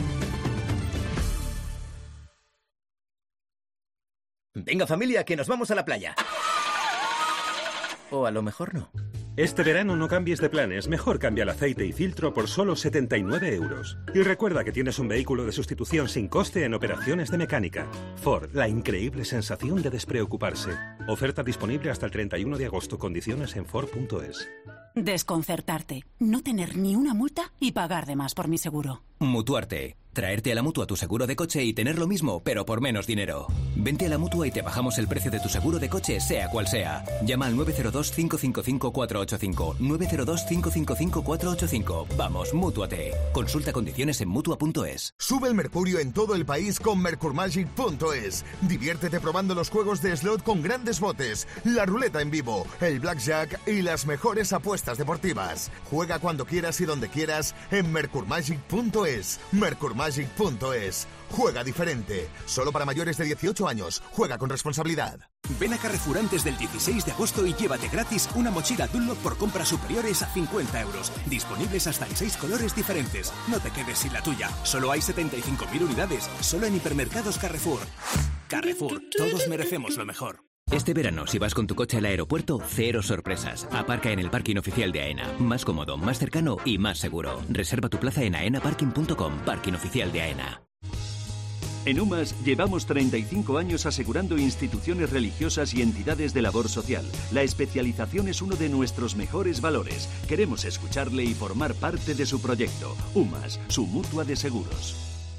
Venga, familia, que nos vamos a la playa. O a lo mejor no. Este verano no cambies de planes, mejor cambia el aceite y filtro por solo setenta y nueve euros. Y recuerda que tienes un vehículo de sustitución sin coste en operaciones de mecánica. Ford, la increíble sensación de despreocuparse. Oferta disponible hasta el treinta y uno de agosto, condiciones en Ford punto es. Desconcertarte, no tener ni una multa y pagar de más por mi seguro. Mutuarte. Traerte a la Mutua tu seguro de coche y tener lo mismo, pero por menos dinero. Vente a la Mutua y te bajamos el precio de tu seguro de coche, sea cual sea. Llama al nueve cero dos, cinco cinco cinco, cuatro ocho cinco. nueve cero dos, cinco cinco cinco, cuatro ocho cinco. Vamos, Mútuate. Consulta condiciones en Mutua punto es. Sube el mercurio en todo el país con Mercurmagic punto es. Diviértete probando los juegos de slot con grandes botes, la ruleta en vivo, el blackjack y las mejores apuestas deportivas. Juega cuando quieras y donde quieras en Mercurmagic punto es. Mercurmagic punto es. Juega diferente. Solo para mayores de dieciocho años. Juega con responsabilidad. Ven a Carrefour antes del dieciséis de agosto y llévate gratis una mochila Dunlop por compras superiores a cincuenta euros. Disponibles hasta en seis colores diferentes. No te quedes sin la tuya. Solo hay setenta y cinco mil unidades. Solo en hipermercados Carrefour. Carrefour. Todos merecemos lo mejor. Este verano, si vas con tu coche al aeropuerto, cero sorpresas. Aparca en el parking oficial de AENA. Más cómodo, más cercano y más seguro. Reserva tu plaza en aena parking punto com. Parking oficial de AENA. En UMAS llevamos treinta y cinco años asegurando instituciones religiosas y entidades de labor social. La especialización es uno de nuestros mejores valores. Queremos escucharle y formar parte de su proyecto. UMAS, su mutua de seguros.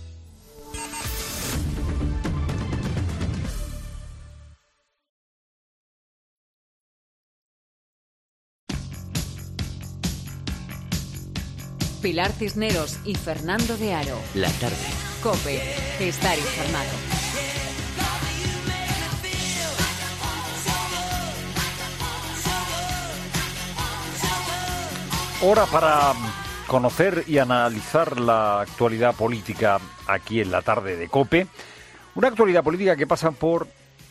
Pilar Cisneros y Fernando de Aro. La tarde. COPE. Estar informado. Hora para conocer y analizar la actualidad política aquí en la tarde de COPE. Una actualidad política que pasa por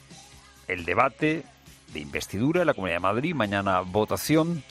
el debate de investidura en la Comunidad de Madrid. Mañana votación.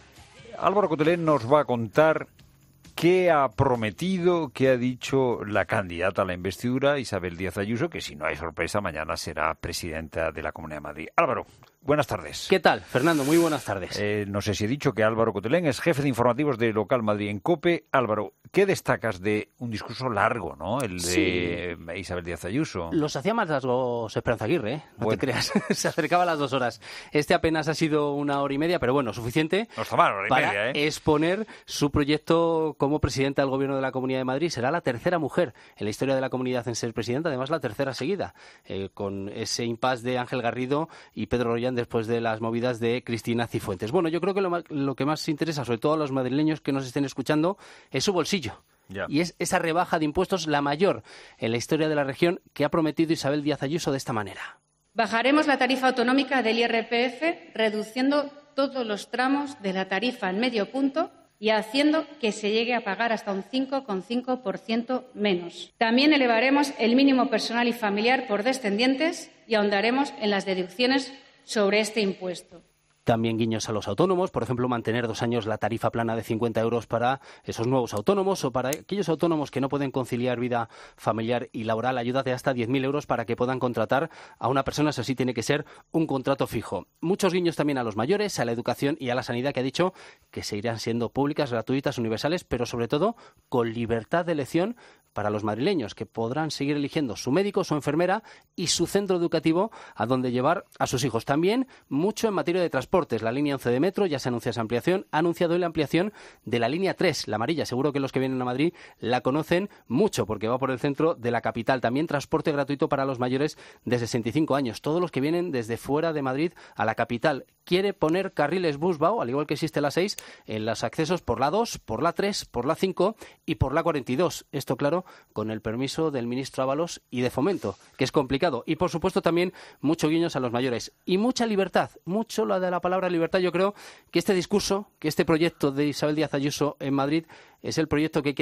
Álvaro Cotelén nos va a contar qué ha prometido, qué ha dicho la candidata a la investidura, Isabel Díaz Ayuso, que si no hay sorpresa, mañana será presidenta de la Comunidad de Madrid. Álvaro, buenas tardes. ¿Qué tal, Fernando? Muy buenas tardes. Eh, no sé si he dicho que Álvaro Cotelén es jefe de informativos de Local Madrid en COPE. Álvaro, ¿qué destacas de un discurso largo, ¿no? El de sí. Isabel Díaz Ayuso. Los hacía más largos Esperanza Aguirre, ¿eh? No bueno. te creas. Se acercaba a las dos horas. Este apenas ha sido una hora y media, pero bueno, suficiente no está mal, hora y para media, ¿eh? exponer su proyecto como presidenta del Gobierno de la Comunidad de Madrid. Será la tercera mujer en la historia de la comunidad en ser presidenta, además la tercera seguida, eh, con ese impasse de Ángel Garrido y Pedro Rollán después de las movidas de Cristina Cifuentes. Bueno, yo creo que lo, lo que más interesa, sobre todo a los madrileños que nos estén escuchando, es su bolsillo. Yeah. Y es esa rebaja de impuestos, la mayor en la historia de la región, que ha prometido Isabel Díaz Ayuso de esta manera. Bajaremos la tarifa autonómica del I R P F, reduciendo todos los tramos de la tarifa en medio punto y haciendo que se llegue a pagar hasta un cinco coma cinco por ciento menos. También elevaremos el mínimo personal y familiar por descendientes y ahondaremos en las deducciones sobre este impuesto. También guiños a los autónomos, por ejemplo, mantener dos años la tarifa plana de cincuenta euros para esos nuevos autónomos o para aquellos autónomos que no pueden conciliar vida familiar y laboral, ayuda de hasta diez mil euros para que puedan contratar a una persona, eso sí tiene que ser un contrato fijo. Muchos guiños también a los mayores, a la educación y a la sanidad, que ha dicho que seguirán siendo públicas, gratuitas, universales, pero sobre todo con libertad de elección para los madrileños, que podrán seguir eligiendo su médico, su enfermera y su centro educativo a donde llevar a sus hijos. También mucho en materia de transportes. La línea once de metro ya se anuncia esa ampliación. Ha anunciado hoy la ampliación de la línea tres, la amarilla. Seguro que los que vienen a Madrid la conocen mucho porque va por el centro de la capital. También transporte gratuito para los mayores de sesenta y cinco años. Todos los que vienen desde fuera de Madrid a la capital. Quiere poner carriles Busbao, al igual que existe la seis, en los accesos por la dos, por la tres, por la cinco y por la cuarenta y dos. Esto, claro, con el permiso del ministro Ábalos y de Fomento, que es complicado. Y, por supuesto, también mucho guiños a los mayores. Y mucha libertad, mucho la de la palabra libertad. Yo creo que este discurso, que este proyecto de Isabel Díaz Ayuso en Madrid es el proyecto que quiere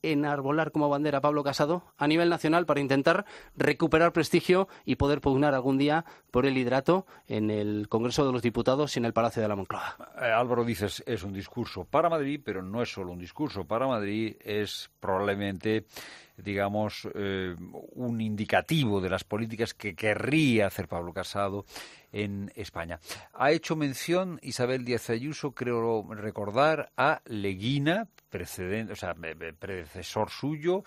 enarbolar como bandera a Pablo Casado a nivel nacional para intentar recuperar prestigio y poder pugnar algún día por el liderato en el Congreso de los Diputados y en el Palacio de la Moncloa. Eh, Álvaro, dices, es un discurso para Madrid, pero no es solo un discurso para Madrid, es probablemente, digamos, eh, un indicativo de las políticas que querría hacer Pablo Casado en España. Ha hecho mención Isabel Díaz Ayuso, creo recordar, a Leguina, precedente, o sea, predecesor suyo,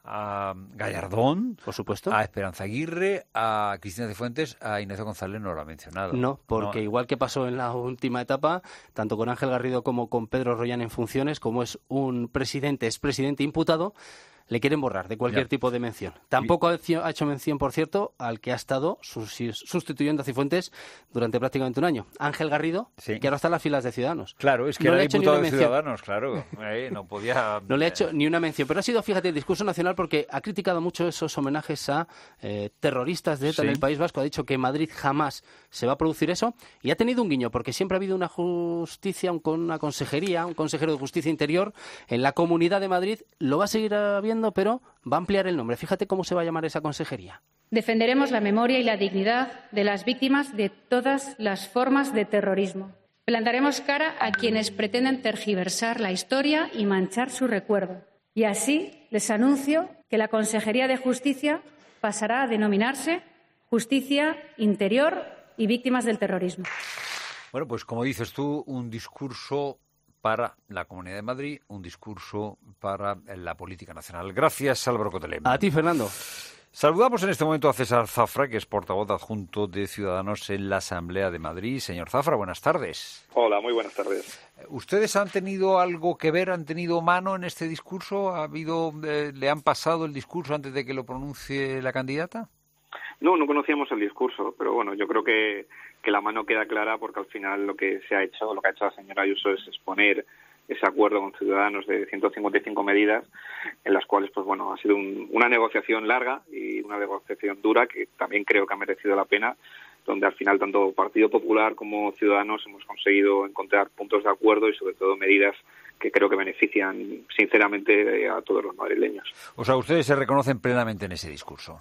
a Gallardón, por supuesto, a Esperanza Aguirre, a Cristina Cifuentes, a Ignacio González no lo ha mencionado. No, porque no. igual que pasó en la última etapa, tanto con Ángel Garrido como con Pedro Rollán en funciones, como es un presidente, es presidente imputado, le quieren borrar de cualquier ya. tipo de mención. Tampoco ha hecho mención, por cierto, al que ha estado sustituyendo a Cifuentes durante prácticamente un año. Ángel Garrido, sí. que ahora está en las filas de Ciudadanos. Claro, es que no era le diputado de Ciudadanos, claro. Eh, no podía... No le ha hecho ni una mención, pero ha sido, fíjate, el discurso nacional porque ha criticado mucho esos homenajes a eh, terroristas de ETA sí. en el País Vasco. Ha dicho que en Madrid jamás se va a producir eso y ha tenido un guiño porque siempre ha habido una justicia, un, una consejería, un consejero de Justicia Interior en la Comunidad de Madrid. Lo va a seguir habiendo, pero va a ampliar el nombre. Fíjate cómo se va a llamar esa consejería. Defenderemos la memoria y la dignidad de las víctimas de todas las formas de terrorismo. Plantaremos cara a quienes pretenden tergiversar la historia y manchar su recuerdo. Y así les anuncio que la Consejería de Justicia pasará a denominarse Justicia Interior y Víctimas del Terrorismo. Bueno, pues como dices tú, un discurso para la Comunidad de Madrid, un discurso para la política nacional. Gracias, Álvaro Cotelem. A ti, Fernando. Saludamos en este momento a César Zafra, que es portavoz adjunto de Ciudadanos en la Asamblea de Madrid. Señor Zafra, buenas tardes. Hola, muy buenas tardes. ¿Ustedes han tenido algo que ver, han tenido mano en este discurso? ¿Ha habido, eh, ¿Le han pasado el discurso antes de que lo pronuncie la candidata? No, no conocíamos el discurso, pero bueno, yo creo que, que la mano queda clara porque al final lo que se ha hecho, lo que ha hecho la señora Ayuso es exponer ese acuerdo con Ciudadanos de ciento cincuenta y cinco medidas en las cuales, pues bueno, ha sido un, una negociación larga y una negociación dura que también creo que ha merecido la pena, donde al final tanto Partido Popular como Ciudadanos hemos conseguido encontrar puntos de acuerdo y sobre todo medidas que creo que benefician sinceramente a todos los madrileños. O sea, ustedes se reconocen plenamente en ese discurso.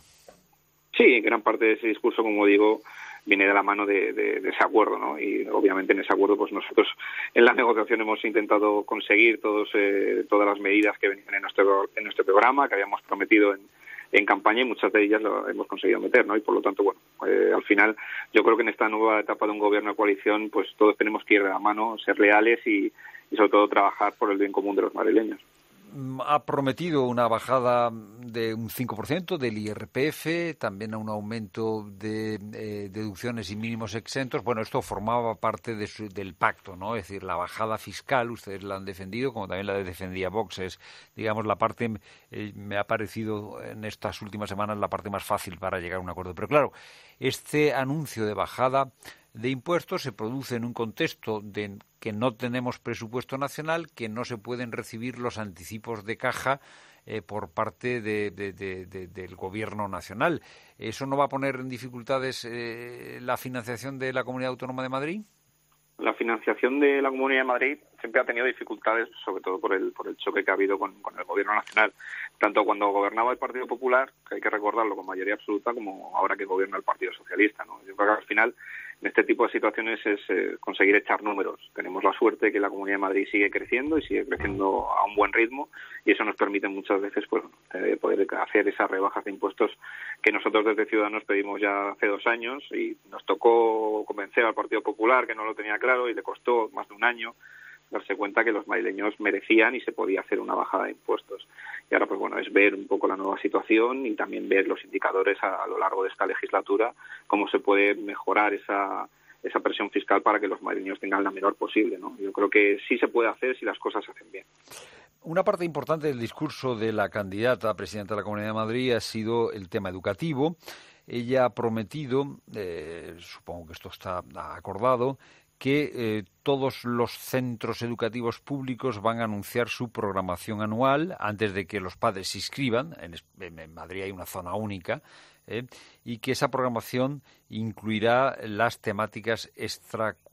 Sí, gran parte de ese discurso, como digo, viene de la mano de, de, de ese acuerdo, ¿no? Y obviamente en ese acuerdo, pues nosotros en la negociación hemos intentado conseguir todos eh, todas las medidas que venían en nuestro en nuestro programa, que habíamos prometido en, en campaña, y muchas de ellas lo hemos conseguido meter, ¿no? Y por lo tanto, bueno, eh, al final yo creo que en esta nueva etapa de un gobierno de coalición, pues todos tenemos que ir de la mano, ser leales y, y sobre todo trabajar por el bien común de los madrileños. Ha prometido una bajada de un cinco por ciento del I R P F, también a un aumento de eh, deducciones y mínimos exentos. Bueno, esto formaba parte de su, del pacto, ¿no? Es decir, la bajada fiscal, ustedes la han defendido, como también la defendía Vox. Es, digamos, la parte, eh, me ha parecido en estas últimas semanas la parte más fácil para llegar a un acuerdo. Pero claro, este anuncio de bajada de impuestos se produce en un contexto de que no tenemos presupuesto nacional, que no se pueden recibir los anticipos de caja eh, por parte de, de, de, de, del Gobierno nacional. ¿Eso no va a poner en dificultades eh, la financiación de la Comunidad Autónoma de Madrid? La financiación de la Comunidad de Madrid siempre ha tenido dificultades, sobre todo por el por el choque que ha habido con, con el Gobierno nacional, tanto cuando gobernaba el Partido Popular, que hay que recordarlo con mayoría absoluta, como ahora que gobierna el Partido Socialista, ¿no? Yo creo que al final en este tipo de situaciones es eh, conseguir echar números. Tenemos la suerte que la Comunidad de Madrid sigue creciendo y sigue creciendo a un buen ritmo, y eso nos permite muchas veces pues eh, poder hacer esas rebajas de impuestos que nosotros desde Ciudadanos pedimos ya hace dos años, y nos tocó convencer al Partido Popular, que no lo tenía claro, y le costó más de un año darse cuenta que los madrileños merecían y se podía hacer una bajada de impuestos. Y ahora, pues bueno, es ver un poco la nueva situación y también ver los indicadores a, a lo largo de esta legislatura, cómo se puede mejorar esa esa presión fiscal para que los madrileños tengan la menor posible, ¿no? Yo creo que sí se puede hacer si las cosas se hacen bien. Una parte importante del discurso de la candidata a presidenta de la Comunidad de Madrid ha sido el tema educativo. Ella ha prometido, eh, supongo que esto está acordado, que eh, todos los centros educativos públicos van a anunciar su programación anual antes de que los padres se inscriban. En, en Madrid hay una zona única, eh, y que esa programación incluirá las temáticas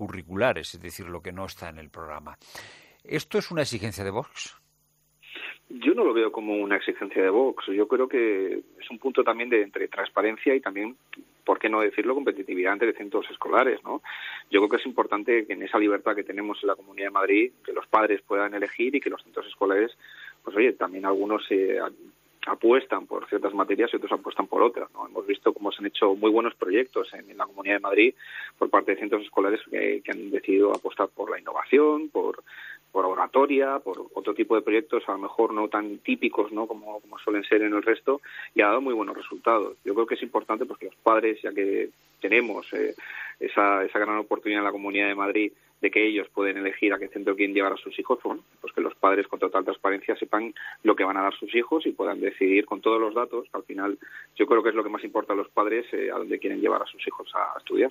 extracurriculares, es decir, lo que no está en el programa. ¿Esto es una exigencia de Vox? Yo no lo veo como una exigencia de Vox. Yo creo que es un punto también de entre transparencia y también, ¿por qué no decirlo?, competitividad entre centros escolares, ¿no? Yo creo que es importante que en esa libertad que tenemos en la Comunidad de Madrid, que los padres puedan elegir y que los centros escolares, pues oye, también algunos se eh, apuestan por ciertas materias y otros apuestan por otras, ¿no? Hemos visto cómo se han hecho muy buenos proyectos en, en la Comunidad de Madrid por parte de centros escolares que, que han decidido apostar por la innovación, por por oratoria, por otro tipo de proyectos a lo mejor no tan típicos, ¿no?, como, como suelen ser en el resto, y ha dado muy buenos resultados. Yo creo que es importante porque los padres, ya que tenemos eh, esa, esa gran oportunidad en la Comunidad de Madrid de que ellos pueden elegir a qué centro quieren llevar a sus hijos, bueno, pues que los padres con total transparencia sepan lo que van a dar sus hijos y puedan decidir con todos los datos, que al final yo creo que es lo que más importa a los padres, eh, a dónde quieren llevar a sus hijos a, a estudiar.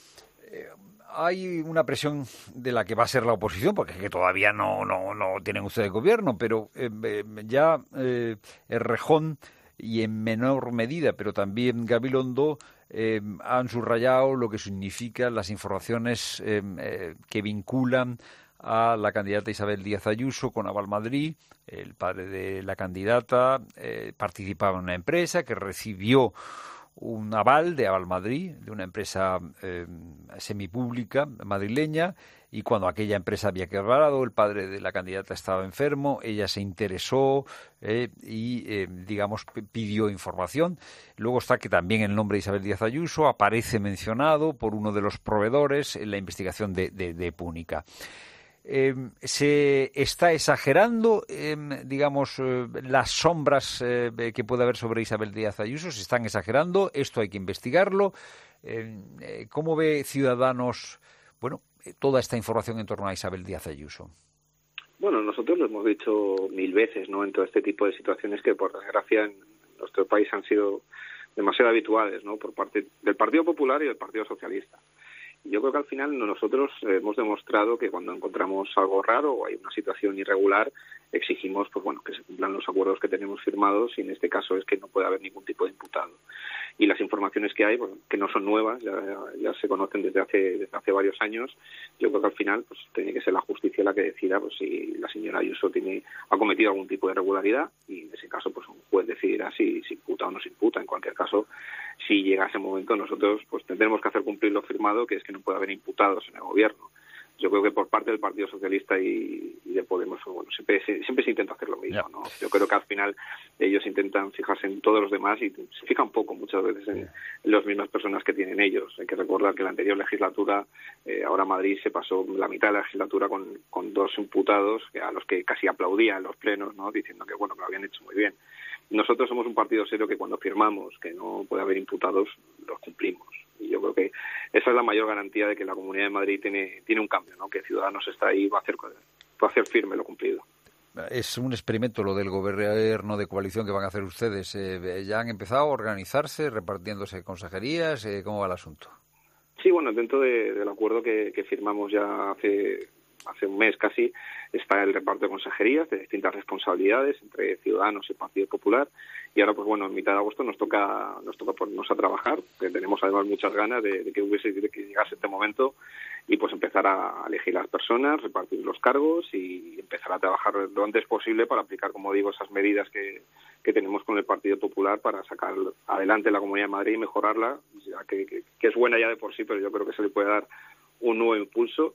Eh, hay una presión de la que va a ser la oposición, porque es que todavía no no no tienen ustedes gobierno, pero eh, eh, ya eh, Errejón y en menor medida, pero también Gabilondo eh, han subrayado lo que significan las informaciones eh, eh, que vinculan a la candidata Isabel Díaz Ayuso con Aval Madrid. El padre de la candidata eh, participaba en una empresa que recibió un aval de Aval Madrid, de una empresa eh, semipública madrileña, y cuando aquella empresa había quebrado, el padre de la candidata estaba enfermo, ella se interesó eh, y, eh, digamos, p- pidió información. Luego está que también el nombre de Isabel Díaz Ayuso aparece mencionado por uno de los proveedores en la investigación de, de, de Púnica. Eh, se está exagerando, eh, digamos, eh, las sombras eh, que puede haber sobre Isabel Díaz Ayuso, se están exagerando, esto hay que investigarlo. Eh, eh, ¿Cómo ve Ciudadanos, bueno, eh, toda esta información en torno a Isabel Díaz Ayuso? Bueno, nosotros lo hemos dicho mil veces, ¿no?, en todo este tipo de situaciones que, por desgracia, en nuestro país han sido demasiado habituales, ¿no?, por parte del Partido Popular y del Partido Socialista. Yo creo que al final nosotros hemos demostrado que cuando encontramos algo raro o hay una situación irregular, exigimos, pues bueno, que se cumplan los acuerdos que tenemos firmados, y en este caso es que no puede haber ningún tipo de imputado. Y las informaciones que hay, pues, que no son nuevas, ya, ya se conocen desde hace desde hace varios años. Yo creo que al final pues tiene que ser la justicia la que decida pues si la señora Ayuso tiene ha cometido algún tipo de irregularidad, y en ese caso pues un juez decidirá si se imputa o no se imputa. En cualquier caso, si llega ese momento, nosotros pues tendremos que hacer cumplir lo firmado, que es que no puede haber imputados en el gobierno. Yo creo que por parte del Partido Socialista y, y de Podemos, bueno, siempre se, siempre se intenta hacer lo mismo, ¿no? Yo creo que al final ellos intentan fijarse en todos los demás y se fijan poco muchas veces en, en las mismas personas que tienen ellos. Hay que recordar que en la anterior legislatura, eh, ahora Madrid se pasó la mitad de la legislatura con, con dos imputados a los que casi aplaudían en los plenos, ¿no?, diciendo que bueno, que lo habían hecho muy bien. Nosotros somos un partido serio que cuando firmamos que no puede haber imputados, los cumplimos. Y yo creo que esa es la mayor garantía de que la Comunidad de Madrid tiene tiene un cambio, ¿no?, que Ciudadanos está ahí y va a hacer, va a hacer firme lo cumplido. Es un experimento lo del gobierno de coalición que van a hacer ustedes. Eh, ¿Ya han empezado a organizarse, repartiéndose consejerías? Eh, ¿Cómo va el asunto? Sí, bueno, dentro de, del acuerdo que, que firmamos ya hace hace un mes casi, está el reparto de consejerías de distintas responsabilidades entre Ciudadanos y el Partido Popular, y ahora pues bueno, en mitad de agosto nos toca nos toca ponernos a trabajar, que tenemos además muchas ganas de, de que hubiese de que llegase este momento y pues empezar a elegir las personas, repartir los cargos y empezar a trabajar lo antes posible para aplicar, como digo, esas medidas que, que tenemos con el Partido Popular para sacar adelante la Comunidad de Madrid y mejorarla, ya que, que, que es buena ya de por sí, pero yo creo que se le puede dar un nuevo impulso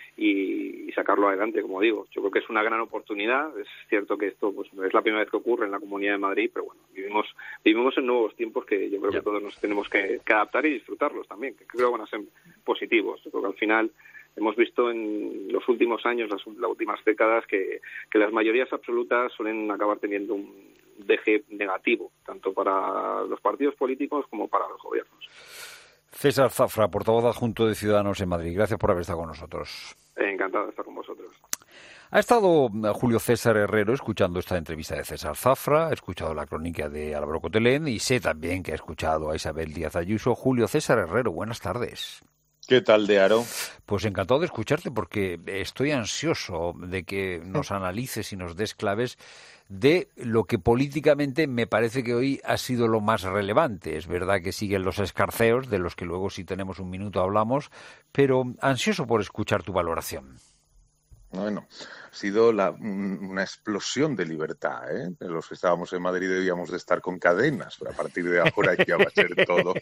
y sacarlo adelante, como digo. Yo creo que es una gran oportunidad. Es cierto que esto pues es la primera vez que ocurre en la Comunidad de Madrid, pero bueno, vivimos vivimos en nuevos tiempos que yo creo que todos nos tenemos que, que adaptar y disfrutarlos también, que creo que van a ser positivos. Yo creo que al final hemos visto en los últimos años, las, las últimas décadas, que, que las mayorías absolutas suelen acabar teniendo un deje negativo, tanto para los partidos políticos como para los gobiernos. César Zafra, portavoz adjunto de Ciudadanos en Madrid. Gracias por haber estado con nosotros. Encantado de estar con vosotros. Ha estado Julio César Herrero escuchando esta entrevista de César Zafra, ha escuchado la crónica de Álvaro Cotelén y sé también que ha escuchado a Isabel Díaz Ayuso. Julio César Herrero, buenas tardes. ¿Qué tal, de Aro? Pues encantado de escucharte porque estoy ansioso de que nos analices y nos des claves de lo que políticamente me parece que hoy ha sido lo más relevante. Es verdad que siguen los escarceos, de los que luego si tenemos un minuto hablamos, pero ansioso por escuchar tu valoración. Bueno, ha sido la, una explosión de libertad, ¿eh? Los que estábamos en Madrid debíamos de estar con cadenas, pero a partir de ahora ya va a ser todo.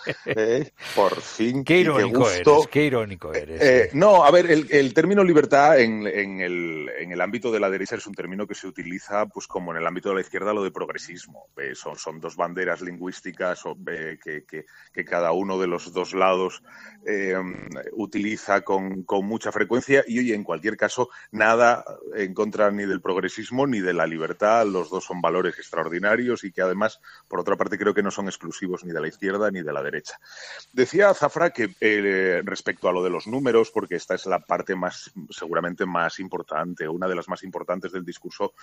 ¿Eh? Por fin. Qué irónico qué gusto. eres, qué irónico eres. Eh, no, a ver, el, el término libertad en, en, el, en el ámbito de la derecha es un término que se utiliza, pues como en el ámbito de la izquierda, lo de progresismo. Eh, son, son dos banderas lingüísticas eh, que, que, que cada uno de los dos lados eh, utiliza con, con mucha frecuencia y, oye, en cualquier caso, nada en contra ni del progresismo ni de la libertad. Los dos son valores extraordinarios y que además, por otra parte, creo que no son exclusivos ni de la izquierda ni de la derecha. Decía Zafra que eh, respecto a lo de los números, porque esta es la parte más, seguramente más importante, una de las más importantes del discurso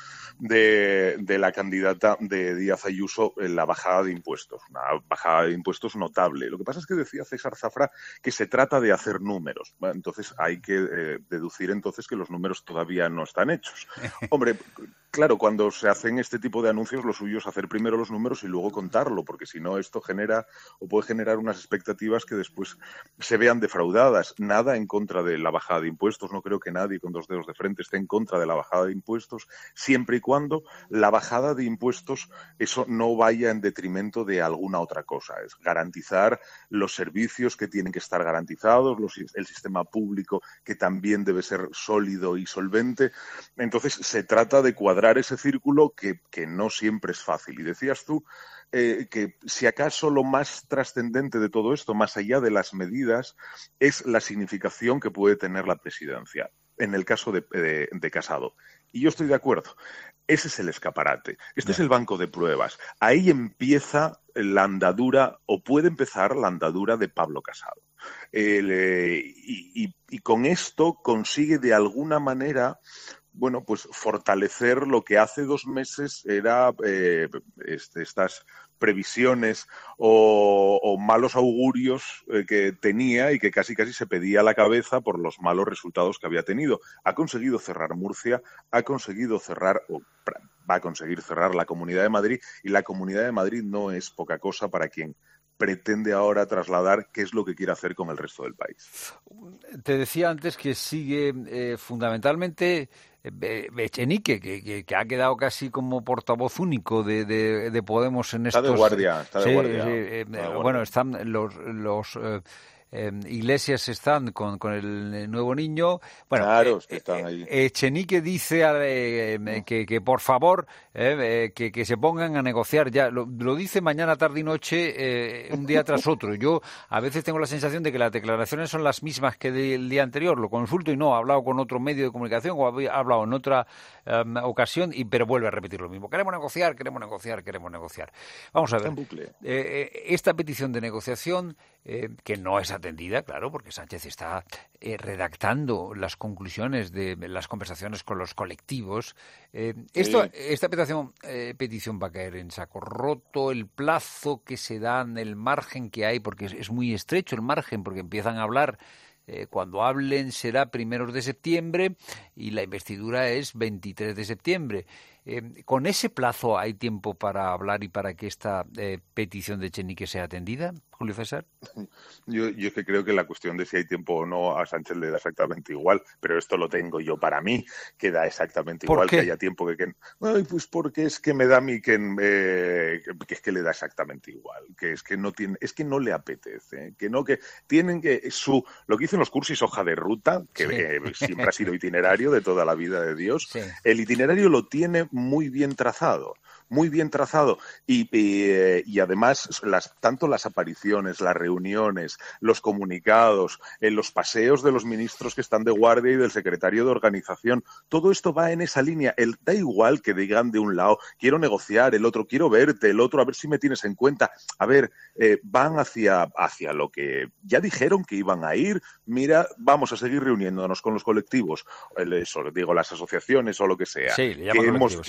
de, de la candidata de Díaz Ayuso, la bajada de impuestos, una bajada de impuestos notable. Lo que pasa es que decía César Zafra que se trata de hacer números. Bueno, entonces hay que eh, deducir entonces que los números todavía no están hechos. Hombre, claro, cuando se hacen este tipo de anuncios, lo suyo es hacer primero los números y luego contarlo, porque si no, esto genera o puede generar unas expectativas que después se vean defraudadas. Nada en contra de la bajada de impuestos, no creo que nadie con dos dedos de frente esté en contra de la bajada de impuestos, siempre y cuando la bajada de impuestos, eso no vaya en detrimento de alguna otra cosa. Es garantizar los servicios que tienen que estar garantizados, los, el sistema público que también debe ser sólido y solvente. Entonces, se trata de cuadrar ese círculo que, que no siempre es fácil. Y decías tú eh, que si acaso lo más trascendente de todo esto, más allá de las medidas, es la significación que puede tener la presidencia, en el caso de, de, de Casado. Y yo estoy de acuerdo. Ese es el escaparate. Este es el banco de pruebas. Ahí empieza la andadura, o puede empezar la andadura de Pablo Casado. El, eh, y, y, y con esto consigue de alguna manera, bueno, pues fortalecer lo que hace dos meses era eh, este, estas previsiones o, o malos augurios eh, que tenía y que casi casi se pedía a la cabeza por los malos resultados que había tenido. Ha conseguido cerrar Murcia, ha conseguido cerrar, o va a conseguir cerrar la Comunidad de Madrid, y la Comunidad de Madrid no es poca cosa para quien pretende ahora trasladar qué es lo que quiere hacer con el resto del país. Te decía antes que sigue eh, fundamentalmente eh, Echenique, que, que, que ha quedado casi como portavoz único de, de, de Podemos en estos... Está de guardia, está de sí, guardia. Sí, eh, está de guardia. Bueno, están los... los eh, Eh, Iglesias están con, con el nuevo niño. Bueno, claro, eh, que están ahí. Eh, Echenique dice eh, eh, que, que por favor eh, eh, que, que se pongan a negociar ya. Lo, lo dice mañana, tarde y noche, eh, un día tras otro. Yo a veces tengo la sensación de que las declaraciones son las mismas que del día anterior. Lo consulto y no, ha hablado con otro medio de comunicación o ha hablado en otra um, ocasión, y pero vuelve a repetir lo mismo. Queremos negociar, queremos negociar, queremos negociar. Vamos a ver. Eh, eh, esta petición de negociación, eh, que no es atendida, claro, porque Sánchez está eh, redactando las conclusiones de las conversaciones con los colectivos. Eh, esto, sí. Esta petición, eh, petición va a caer en saco roto. El plazo que se dan, el margen que hay, porque es, es muy estrecho el margen, porque empiezan a hablar, eh, cuando hablen será primeros de septiembre y la investidura es veintitrés de septiembre. Eh, ¿Con ese plazo hay tiempo para hablar y para que esta eh, petición de Echenique sea atendida, Julio César? Yo, yo es que creo que la cuestión de si hay tiempo o no a Sánchez le da exactamente igual, pero esto lo tengo yo para mí, que da exactamente igual que haya tiempo que... que Ay, pues porque es que me da a mí que, eh, que es que le da exactamente igual, que es que no tiene, es que no le apetece, que no, que tienen que... su Lo que dicen los cursis hoja de ruta, que sí. eh, siempre ha sido itinerario de toda la vida de Dios, sí. El itinerario lo tiene muy bien trazado, muy bien trazado y, y, y además las, tanto las apariciones, las reuniones, los comunicados, en los paseos de los ministros que están de guardia y del secretario de organización, todo esto va en esa línea. El, da igual que digan de un lado, quiero negociar, el otro, quiero verte, el otro, a ver si me tienes en cuenta. A ver, eh, van hacia, hacia lo que ya dijeron que iban a ir. Mira, vamos a seguir reuniéndonos con los colectivos, eso, digo, las asociaciones o lo que sea. Sí, le que hemos, que,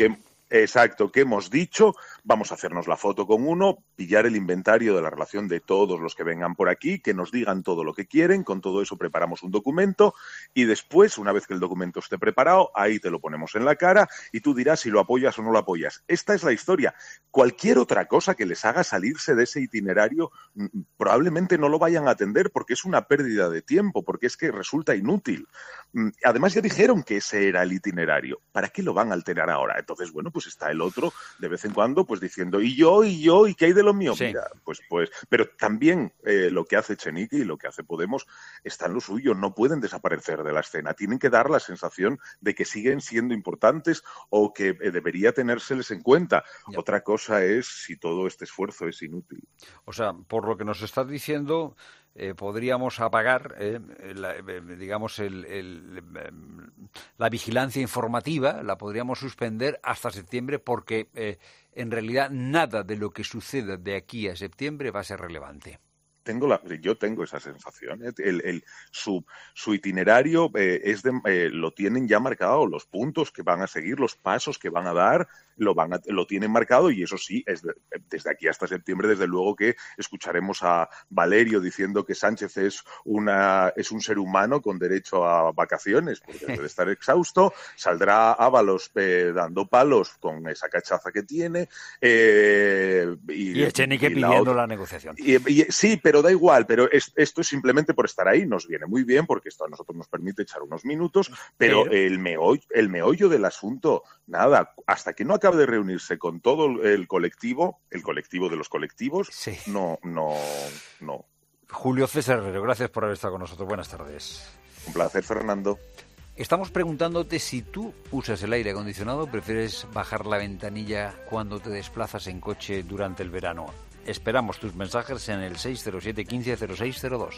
Exacto, ¿qué hemos dicho? Vamos a hacernos la foto con uno, pillar el inventario de la relación de todos los que vengan por aquí, que nos digan todo lo que quieren, con todo eso preparamos un documento y después, una vez que el documento esté preparado, ahí te lo ponemos en la cara y tú dirás si lo apoyas o no lo apoyas. Esta es la historia. Cualquier otra cosa que les haga salirse de ese itinerario probablemente no lo vayan a atender porque es una pérdida de tiempo, porque es que resulta inútil. Además ya dijeron que ese era el itinerario. ¿Para qué lo van a alterar ahora? Entonces, bueno, pues está el otro de vez en cuando pues diciendo y yo, y yo, y qué hay de lo mío. Sí. Mira, pues, pues, pero también eh, lo que hace Echenique y lo que hace Podemos está en lo suyo, no pueden desaparecer de la escena, tienen que dar la sensación de que siguen siendo importantes o que eh, debería tenérseles en cuenta. Ya. Otra cosa es si todo este esfuerzo es inútil. O sea, por lo que nos estás diciendo, eh, podríamos apagar, eh, la, eh, digamos, el, el, eh, la vigilancia informativa, la podríamos suspender hasta septiembre porque eh, en realidad nada de lo que suceda de aquí a septiembre va a ser relevante. Tengo la, yo tengo esa sensación. ¿eh? El, el, su, su itinerario eh, es de, eh, lo tienen ya marcado, los puntos que van a seguir, los pasos que van a dar, lo, van a, lo tienen marcado y eso sí, es de, desde aquí hasta septiembre, desde luego que escucharemos a Valerio diciendo que Sánchez es, una, es un ser humano con derecho a vacaciones, porque debe de estar exhausto, saldrá Ábalos eh, dando palos con esa cachaza que tiene. Eh, y y Echenique pidiendo la, la negociación. Y, y, sí, pero da igual, pero es, esto es simplemente por estar ahí, nos viene muy bien porque esto a nosotros nos permite echar unos minutos, pero, pero... El, meollo, el meollo del asunto, nada, hasta que no acabe de reunirse con todo el colectivo, el colectivo de los colectivos, sí. no, no, no. Julio César Herrero, gracias por haber estado con nosotros, buenas tardes. Un placer, Fernando. Estamos preguntándote si tú usas el aire acondicionado o prefieres bajar la ventanilla cuando te desplazas en coche durante el verano. Esperamos tus mensajes en el seis cero siete, quince, cero seis cero dos.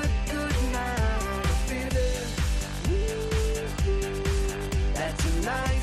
Tonight